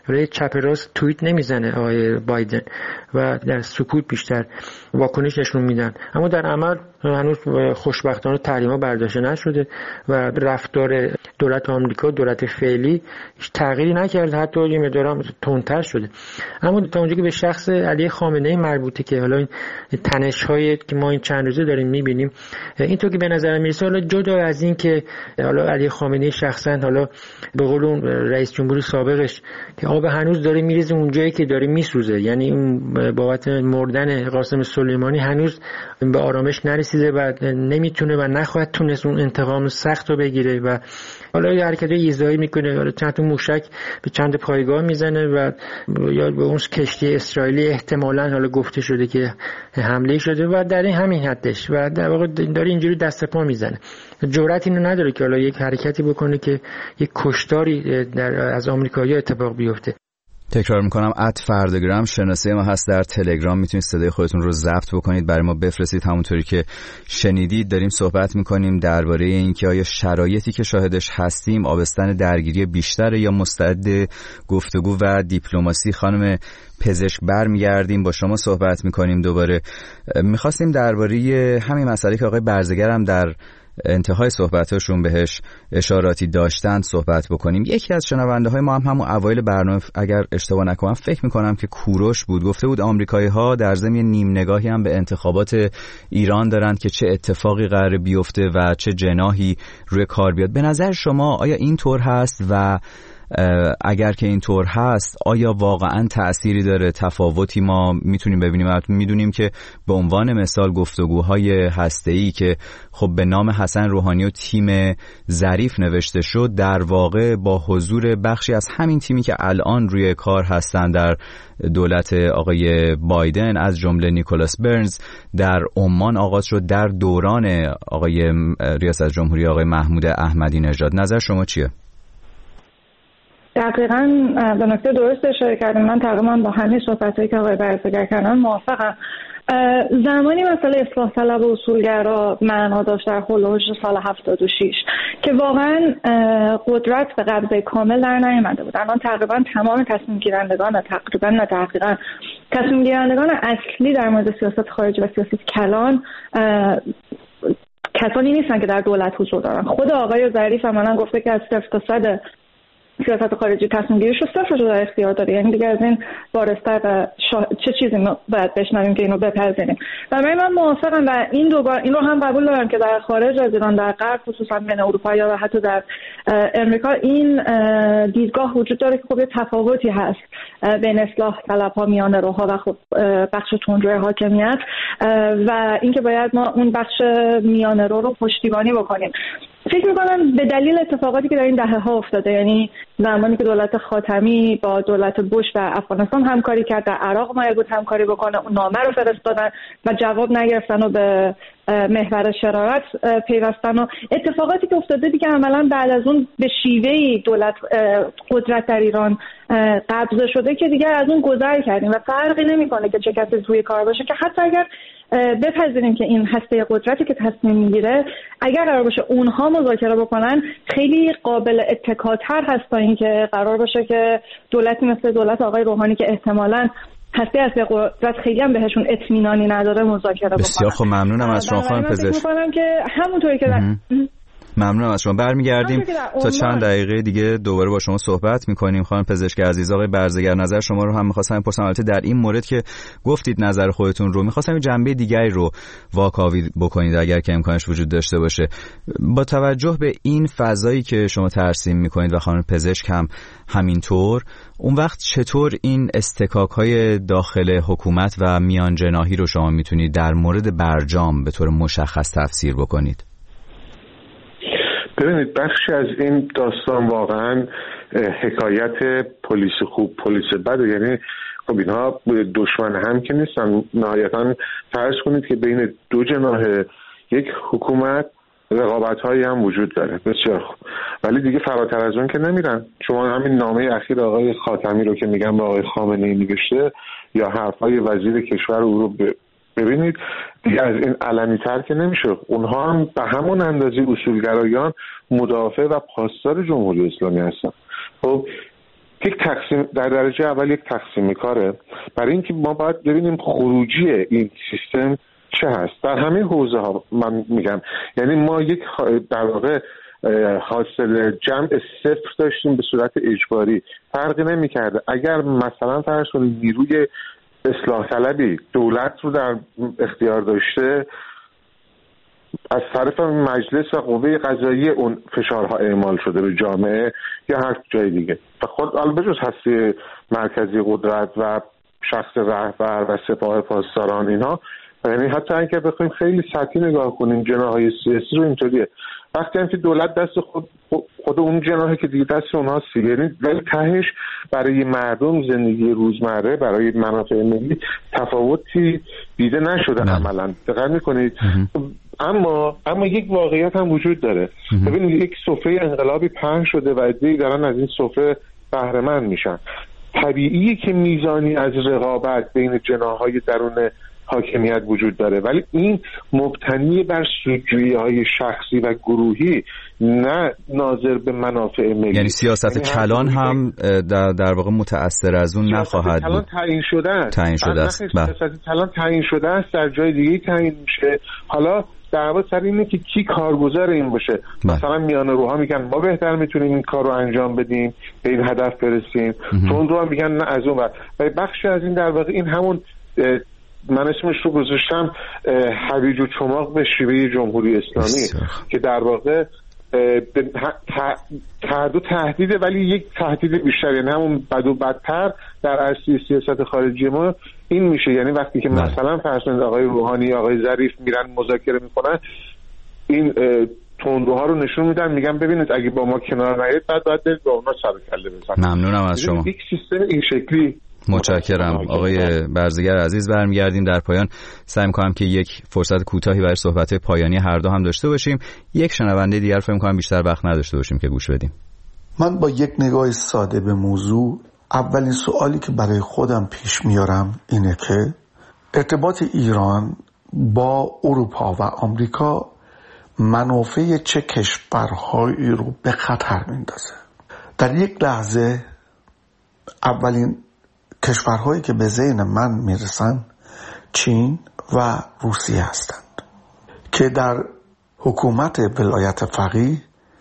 برای چپ راست توییت نمیزنه آقای بایدن و در سکوت بیشتر واکنش نشون میدن، اما در عمل هنوز خوشبختانه تحریم‌ها برداشته نشده و رفتار دولت آمریکا، دولت فعلی هیچ تغییری نکرده، حتی یه مقدار تندتر شده. اما تا اونجایی که به شخص علی خامنه‌ای مربوطه که حالا این تنش‌هایی که ما این چند روزه داریم می‌بینیم، اینطور که به نظر میرسه حالا جدا از این که حالا علی خامنه‌ای شخصا حالا به قول اون رئیس جمهور سابقش که آب هنوز داره میریزه اونجایی که داره میسوزه، یعنی اون بابت مردن قاسم سلیمانی هنوز به آرامش نرسیده و نمیتونه و نخواهد تونست اون انتقام سخت رو بگیره و حالا یه حرکت ایذایی میکنه، حالا چند تا موشک به چند پایگاه میزنه و یا به اون کشتی اسرائیلی احتمالاً حالا گفته شده که حمله شده و در این همین حدش و در واقع داره اینجوری دست پا میزنه. جرأت اینو نداره که حالا یک حرکتی بکنه که یک کشتاری از آمریکایی‌ها اتفاق بیفته. تکرار میکنم @فردگرام شناسه ما هست در تلگرام، میتونید صدای خودتون رو ضبط بکنید برای ما بفرستید. همونطوری که شنیدید داریم صحبت میکنیم درباره اینکه آیا شرایطی که شاهدش هستیم آبستن درگیری بیشتر یا مستعد گفتگو و دیپلماسی. خانم پزشک برمیگردیم با شما صحبت میکنیم دوباره. میخواستیم درباره همین مسئله که آقای برزگر هم در انتهای صحبتاشون بهش اشاراتی داشتن صحبت بکنیم. یکی از شنونده های ما هم همون اوایل برنامه اگر اشتباه نکنم فکر میکنم که کوروش بود، گفته بود آمریکایی ها در ضمن نیم نگاهی هم به انتخابات ایران دارند که چه اتفاقی قراره بیفته و چه جناحی روی کار بیاد. به نظر شما آیا این طور هست و اگر که اینطور هست آیا واقعا تأثیری داره؟ تفاوتی ما میتونیم ببینیم؟ میدونیم که به عنوان مثال گفتگوهای هسته‌ای که خب به نام حسن روحانی و تیم ظریف نوشته شد در واقع با حضور بخشی از همین تیمی که الان روی کار هستن در دولت آقای بایدن از جمله نیکولاس برنز در عمان آغاز شد در دوران آقای ریاست جمهوری آقای محمود احمدی نژاد. نظر شما چیه؟ دقیقاً به نکته درست اشاره کردم. من تقریبا با همه صحبتایی که آقای برزگر کردن موافقم. زمانی مسئله اصلاح طلب و اصولگرا معنا داشت در هولوش سال 76 که واقعا قدرت به قبضه کامل در نیامده بود. الان تقریبا تمام تصمیم گیرندگان تصمیم گیرندگان اصلی در مورد سیاست خارجی و سیاست کلان کسانی نیستن که در دولت حضور دارن. خود آقای ظریف عملاً گفته که از 0 تا 100 سیاست خارجی تصمیم گیریش رو صفر رو در اختیار داره. یعنی دیگه از این وارستر چه چیزی باید بشنویم که اینو بپذیریم. و من موافقم و این رو هم قبول دارم که در خارج از ایران، در غرب خصوصا بین اروپا یا حتی در امریکا این دیدگاه وجود داره که خب تفاوتی هست بین اصلاح طلب‌ها، میانه‌روها و خب بخش تندروی حاکمیت و اینکه باید ما اون بخش میانه‌رو رو پشتیبانی بکنیم. فکر می‌کنم به دلیل اتفاقاتی که در این دهه‌ها افتاده، یعنی زمانی که دولت خاتمی با دولت بوش در افغانستان همکاری کرد، در عراق مایل بود همکاری بکنه، اون نامه رو فرستادن و جواب نگرفتن و به محور شرارت پیوستن و اتفاقاتی که افتاده دیگه عملاً بعد از اون به شیوهی دولت قدرت در ایران قبضه شده که دیگه از اون گذر کردیم و فرقی نمی‌کنه که چه کسی روی کار باشه، که حتی اگر بپذیریم که این هسته قدرتی که تصمیم میگیره اگر قرار باشه اونها مذاکره بکنن خیلی قابل اتکاتر هست تا اینکه قرار باشه که دولتی مثل دولت آقای روحانی که احتمالاً هسته از قدرت خیلی هم بهشون اطمینانی نداره مذاکره بکنن. بسیار خب، ممنونم از شما خانم پزشک. که همونطوری که ممنونم از شما. برمیگردیم تا چند دقیقه دیگه دوباره با شما صحبت میکنیم. خانم پزشک عزیز، آقای برزگر، نظر شما رو هم میخواستم بپرسم. البته در این مورد که گفتید نظر خودتون رو میخواستم یه جنبه دیگری رو واکاوی بکنید اگر که امکانش وجود داشته باشه. با توجه به این فضایی که شما ترسیم میکنید و خانم پزشک هم همینطور، اون وقت چطور این استکاک‌های داخل حکومت و میانجناحی رو شما میتونید در مورد برجام به طور مشخص تفسیر بکنید؟ ببینید، بخشی از این داستان واقعا حکایت پلیس خوب پلیس بد، یعنی خب اینها دشمن هم که نیستن. نهایتا فرض کنید که بین دو جناح یک حکومت رقابت‌هایی هم وجود داره. بسیار خوب، ولی دیگه فراتر از اون که نمیرن. شما همین نامه اخیر آقای خاتمی رو که میگم به آقای خامنه‌ای نوشته یا حرفای وزیر کشور او رو ببینید، دیگه از این علنی‌تر که نمیشه. اونها هم به همون اندازه اصولگرایان مدافع و پاسدار جمهوری اسلامی هستن. خب یک تقسیم در درجه اول یک تقسیم کاره برای اینکه ما باید ببینیم خروجی این سیستم چه هست در همه حوزه ها. من میگم یعنی ما یک در واقع حاصل جمع صفر داشتیم به صورت اجباری، فرقی نمی‌کرده اگر مثلا فرض کنید نیروی اصلاح طلبی دولت رو در اختیار داشته، از طرف مجلس و قوه قضاییه اون فشارها اعمال شده به جامعه یا هر جای دیگه و خود البته هستی مرکزی قدرت و شخص رهبر و سپاه پاسداران اینها، یعنی حتی اگه بخوایم خیلی سطحی نگاه کنیم جناح‌های سیاسی رو اینطوریه، وقتی هم که دولت دست خود اون جناحه که دیگه دست اونها یعنی ولی تهش برای مردم زندگی روزمره برای منافع ملی تفاوتی دیده نشده عملاً. دقت می‌کنید؟ اما یک واقعیت هم وجود داره. ببینید یک سفره انقلابی پهن شده و عده‌ای دارن از این سفره بهره مند میشن. طبیعیه که میزانی از رقابت بین جناح‌های درون حاکمیت وجود داره، ولی این مبتنی بر سودجویی‌های شخصی و گروهی نه ناظر به منافع ملی. یعنی سیاست کلان هم در واقع متأثر از اون نخواهد بود. تعیین شده است. سیاست کلان تعیین شده است، در جای دیگه تعیین میشه. حالا دعوا سر اینه که کی کارگزار این باشه. مثلا میان روها میگن ما بهتر میتونیم این کار رو انجام بدیم، به این هدف برسیم. چون رو هم میگن نه از اون ور. و بخشی از این در واقع این همون من اسمش رو گذاشتم هویج و چماق به شیوه جمهوری اسلامی که در واقع دو تهدیده، ولی یک تهدید بیشتر، یعنی همون بد و بدتر در عرصه سیاست خارجی ما این میشه. یعنی وقتی که مثلا فرض کنید آقای روحانی آقای ظریف میرن مذاکره میکنن، این تندروها رو نشون میدن، میگن ببینید اگه با ما کنار نیایید باید برید با اونا سر کله بزنید. ممنونم از شما. یک سیستم این شکلی. متشکرم آقای برزگر عزیز. برمیگردیم در پایان، سعی می‌کنم که یک فرصت کوتاهی برای صحبت‌های پایانی هر دو هم داشته باشیم. یک شنونده دیگر فکر می‌کنم بیشتر وقت نداشته باشیم که گوش بدیم. من با یک نگاه ساده به موضوع، اولین سوالی که برای خودم پیش میارم اینه که ارتباط ایران با اروپا و آمریکا منافع چه کشورهایی رو به خطر میندازه. در یک لحظه اولین کشورهایی که به ذهن من میرسن چین و روسیه هستند که در حکومت ولایت فقیه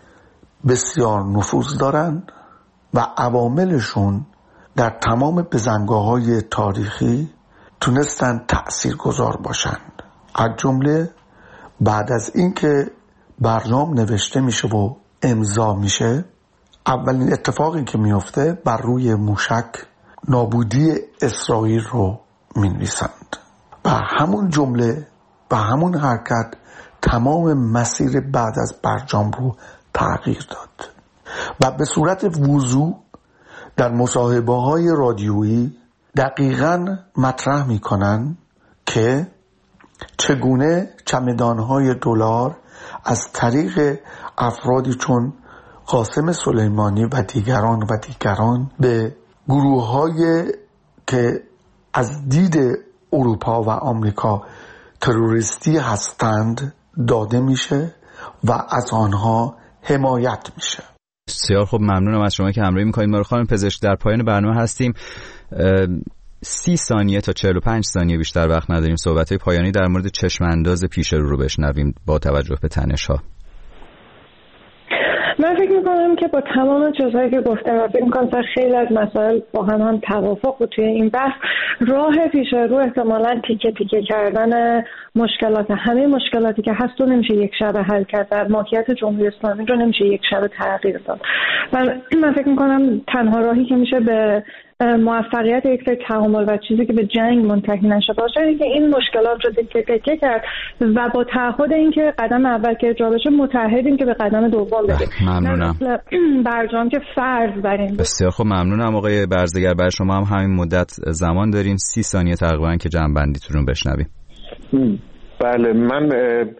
بسیار نفوذ دارند و عواملشون در تمام بزنگاه‌های تاریخی تونستن تأثیرگذار باشند. از جمله بعد از اینکه برجام نوشته میشه و امضا میشه، اولین اتفاقی که میفته بر روی موشک نابودی اسرائیل رو می‌نویسند و همون جمله و همون حرکت تمام مسیر بعد از برجام رو تغییر داد و به صورت وضوح در مصاحبه‌های رادیویی دقیقاً مطرح می‌کنن که چگونه چمدان‌های دلار از طریق افرادی چون قاسم سلیمانی و دیگران به گروه‌های که از دید اروپا و آمریکا تروریستی هستند داده میشه و از آنها حمایت میشه. بسیار خب، ممنونم از شما که همراهی میکنید ما رو. خانم پزشک، در پایان برنامه هستیم. 30 ثانیه تا 45 ثانیه بیشتر وقت نداریم. صحبت‌های پایانی در مورد چشم انداز پیش رو بشنویم با توجه به تنش‌ها. من فکر میکنم که با تمام چیزهایی که گفتم، فکر میکنم خیلی از مسائل با هم توافق بود توی این بحث. راه پیش رو احتمالاً تیکه تیکه کردن مشکلات، همه مشکلاتی که هست رو نمیشه یک شب حل کرد، در ماهیت جمهوری اسلامی رو نمیشه یک شب تغییر داد. من فکر میکنم تنها راهی که میشه به موفقیت یک سری تعامل و چیزی که به جنگ منتهی نشه باشه اینکه این مشکلات رو تیکه کرد و با تعهد اینکه قدم اول که اجرا بشه متعهدیم که به قدم دوم بریم. ممنونم. برجام که فرض بریم. بسیار خوب، ممنونم آقای برزگر. برای شما هم همین مدت زمان دارین، 30 ثانیه تقریبا که جمع‌بندیتون رو بشنویم. بله، من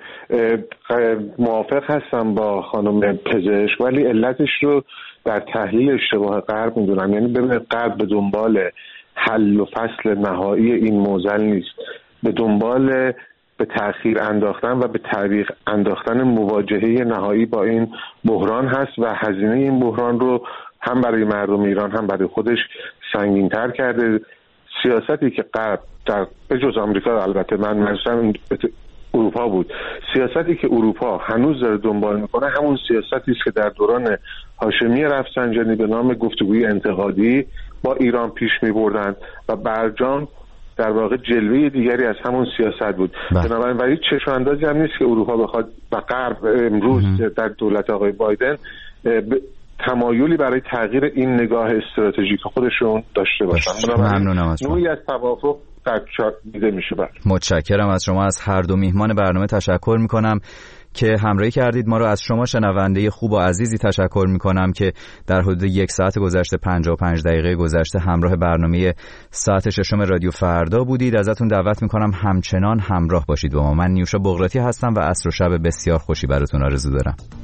موافق هستم با خانم پزشک، ولی علتش رو در تحلیل اشتباه غرب میدونم. یعنی ببینید غرب به دنبال حل و فصل نهایی این معضل نیست، به دنبال به تأخیر انداختن و به تعویق انداختن مواجهه نهایی با این بحران هست و هزینه این بحران رو هم برای مردم ایران هم برای خودش سنگین‌تر کرده. سیاستی که غرب در بجز آمریکا، البته من منظورم اروپا بود، سیاستی که اروپا هنوز داره دنبال میکنه همون سیاستی است که در دوران هاشمی رفسنجانی به نام گفتگوی انتقادی با ایران پیش می‌بردند و برجام در واقع جلوه دیگری از همون سیاست بود. بنابراین ولی چشم اندازی هم نیست که اروپا بخواد و غرب امروز در دولت آقای بایدن تمایلی برای تغییر این نگاه استراتژیک خودشون داشته باشن. ممنونم از شما. نوعی از توافق در دیده میشه. متشکرم از شما. از هر دو میهمان برنامه تشکر میکنم که همراهی کردید ما رو. از شما شنونده خوب و عزیزی تشکر میکنم که در حدود 1 ساعت گذشته 55 دقیقه گذشته همراه برنامه ساعت 6 رادیو فردا بودید. ازتون دعوت میکنم همچنان همراه باشید با ما. من نیوشا بغراتی هستم و عصر و شب بسیار خوشی براتون آرزو دارم.